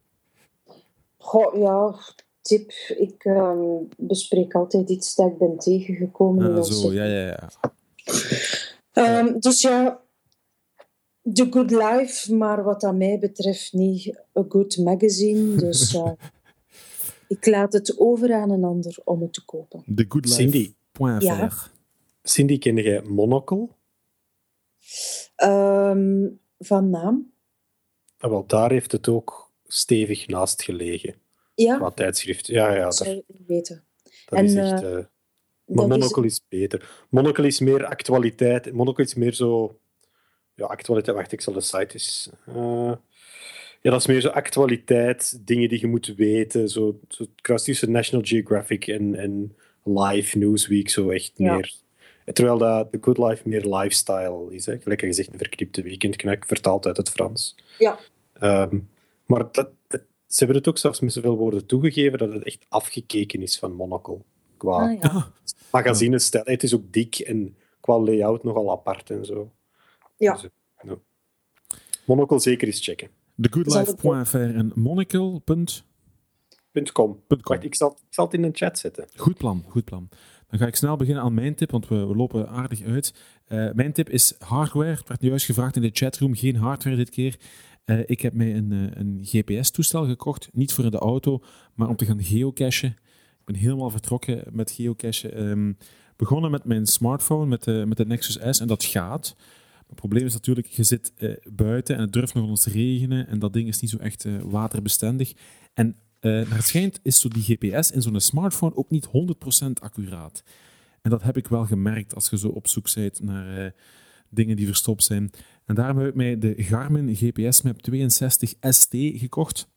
Tip. Ik bespreek altijd iets dat ik ben tegengekomen. Dus ja... The Good Life, maar wat aan mij betreft niet a good magazine. Dus ik laat het over aan een ander om het te kopen. The Good Life. Cindy. Ja. Cindy, ken jij Monocle? Van naam? Wel, daar heeft het ook stevig naast gelegen. Ja? Qua tijdschrift. Ja, dat zou ik niet weten. Dat is echt... maar Monocle is beter. Monocle is meer actualiteit. Monocle is meer zo... Ja, actualiteit. Wacht, ik zal de site eens... dat is meer zo actualiteit, dingen die je moet weten. Zo kruis tussen National Geographic en Live, Newsweek, zo echt meer... Terwijl dat The Good Life meer lifestyle is. Hè. Gelijk gezegd, een verknipte weekendknak, vertaald uit het Frans. Ja. Maar ze hebben het ook zelfs met zoveel woorden toegegeven dat het echt afgekeken is van Monocle. Qua magazinestijl. Het is ook dik en qua layout nogal apart en zo. Ja. Dus, Monocle zeker eens checken. TheGoodLife.fr en monocle.com. Wacht, ik zal het in de chat zetten. Goed plan. Dan ga ik snel beginnen aan mijn tip, want we lopen aardig uit. Mijn tip is hardware. Het werd nu juist gevraagd in de chatroom. Geen hardware dit keer. Ik heb mij een GPS-toestel gekocht. Niet voor in de auto, maar om te gaan geocachen. Ik ben helemaal vertrokken met geocachen. Begonnen met mijn smartphone, met de Nexus S. En dat gaat. Het probleem is natuurlijk, je zit buiten en het durft nog eens regenen. En dat ding is niet zo echt waterbestendig. En naar het schijnt is zo die GPS in zo'n smartphone ook niet 100% accuraat. En dat heb ik wel gemerkt als je zo op zoek bent naar dingen die verstopt zijn. En daarom heb ik mij de Garmin GPS Map 62 ST gekocht.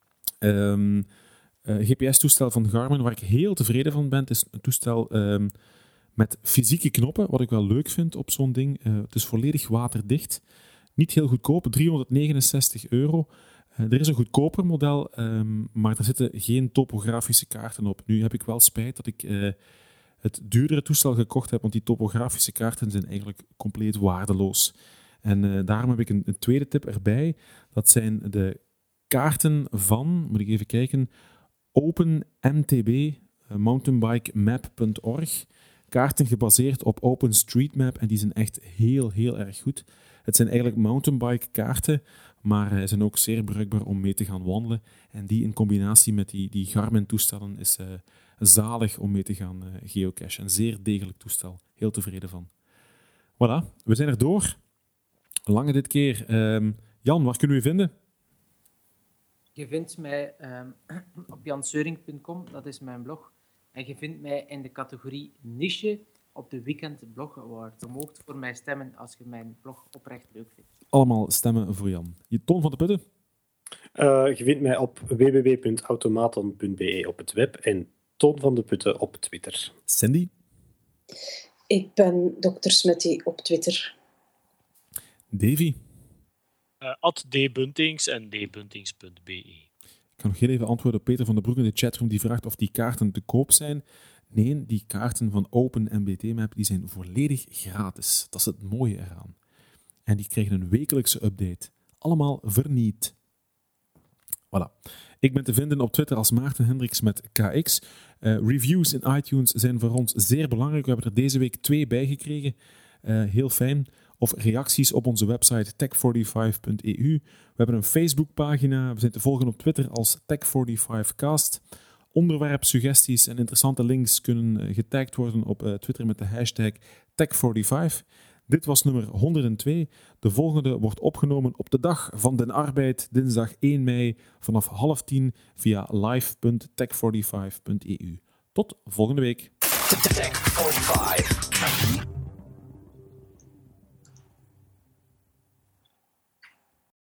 GPS-toestel van Garmin, waar ik heel tevreden van ben. Het is een toestel met fysieke knoppen, wat ik wel leuk vind op zo'n ding. Het is volledig waterdicht. Niet heel goedkoop, €369. Er is een goedkoper model, maar er zitten geen topografische kaarten op. Nu heb ik wel spijt dat ik het duurdere toestel gekocht heb, want die topografische kaarten zijn eigenlijk compleet waardeloos. En daarom heb ik een tweede tip erbij. Dat zijn de kaarten van, moet ik even kijken, OpenMTB, mountainbikemap.org. Kaarten gebaseerd op OpenStreetMap en die zijn echt heel, heel erg goed. Het zijn eigenlijk mountainbike kaarten, maar zijn ook zeer bruikbaar om mee te gaan wandelen. En die in combinatie met die Garmin-toestellen is zalig om mee te gaan geocachen. Een zeer degelijk toestel. Heel tevreden van. Voilà, we zijn er door. Lange dit keer. Jan, waar kunnen we je vinden? Je vindt mij op janseuring.com, dat is mijn blog. En je vindt mij in de categorie niche op de Weekend Blog Award. Je moogt voor mij stemmen als je mijn blog oprecht leuk vindt. Allemaal stemmen voor Jan. Toon van de Putten? Je vindt mij op www.automaton.be op het web en Toon van de Putten op Twitter. Cindy? Ik ben Dr. Smetty op Twitter. Davy? @dbuntings en dbuntings.be. Ik ga nog heel even antwoorden op Peter van den Broek in de chatroom die vraagt of die kaarten te koop zijn. Nee, die kaarten van Open NBT-map die zijn volledig gratis. Dat is het mooie eraan. En die krijgen een wekelijkse update. Allemaal verniet. Voilà. Ik ben te vinden op Twitter als Maarten Hendricks met KX. Reviews in iTunes zijn voor ons zeer belangrijk. We hebben er deze week 2 bijgekregen. Heel fijn. Of reacties op onze website tech45.eu. We hebben een Facebookpagina. We zijn te volgen op Twitter als Tech45cast. Onderwerpsuggesties en interessante links kunnen getagd worden op Twitter met de hashtag Tech45. Dit was nummer 102. De volgende wordt opgenomen op de dag van de arbeid, dinsdag 1 mei, vanaf 9:30 via live.tech45.eu. Tot volgende week. Tech45.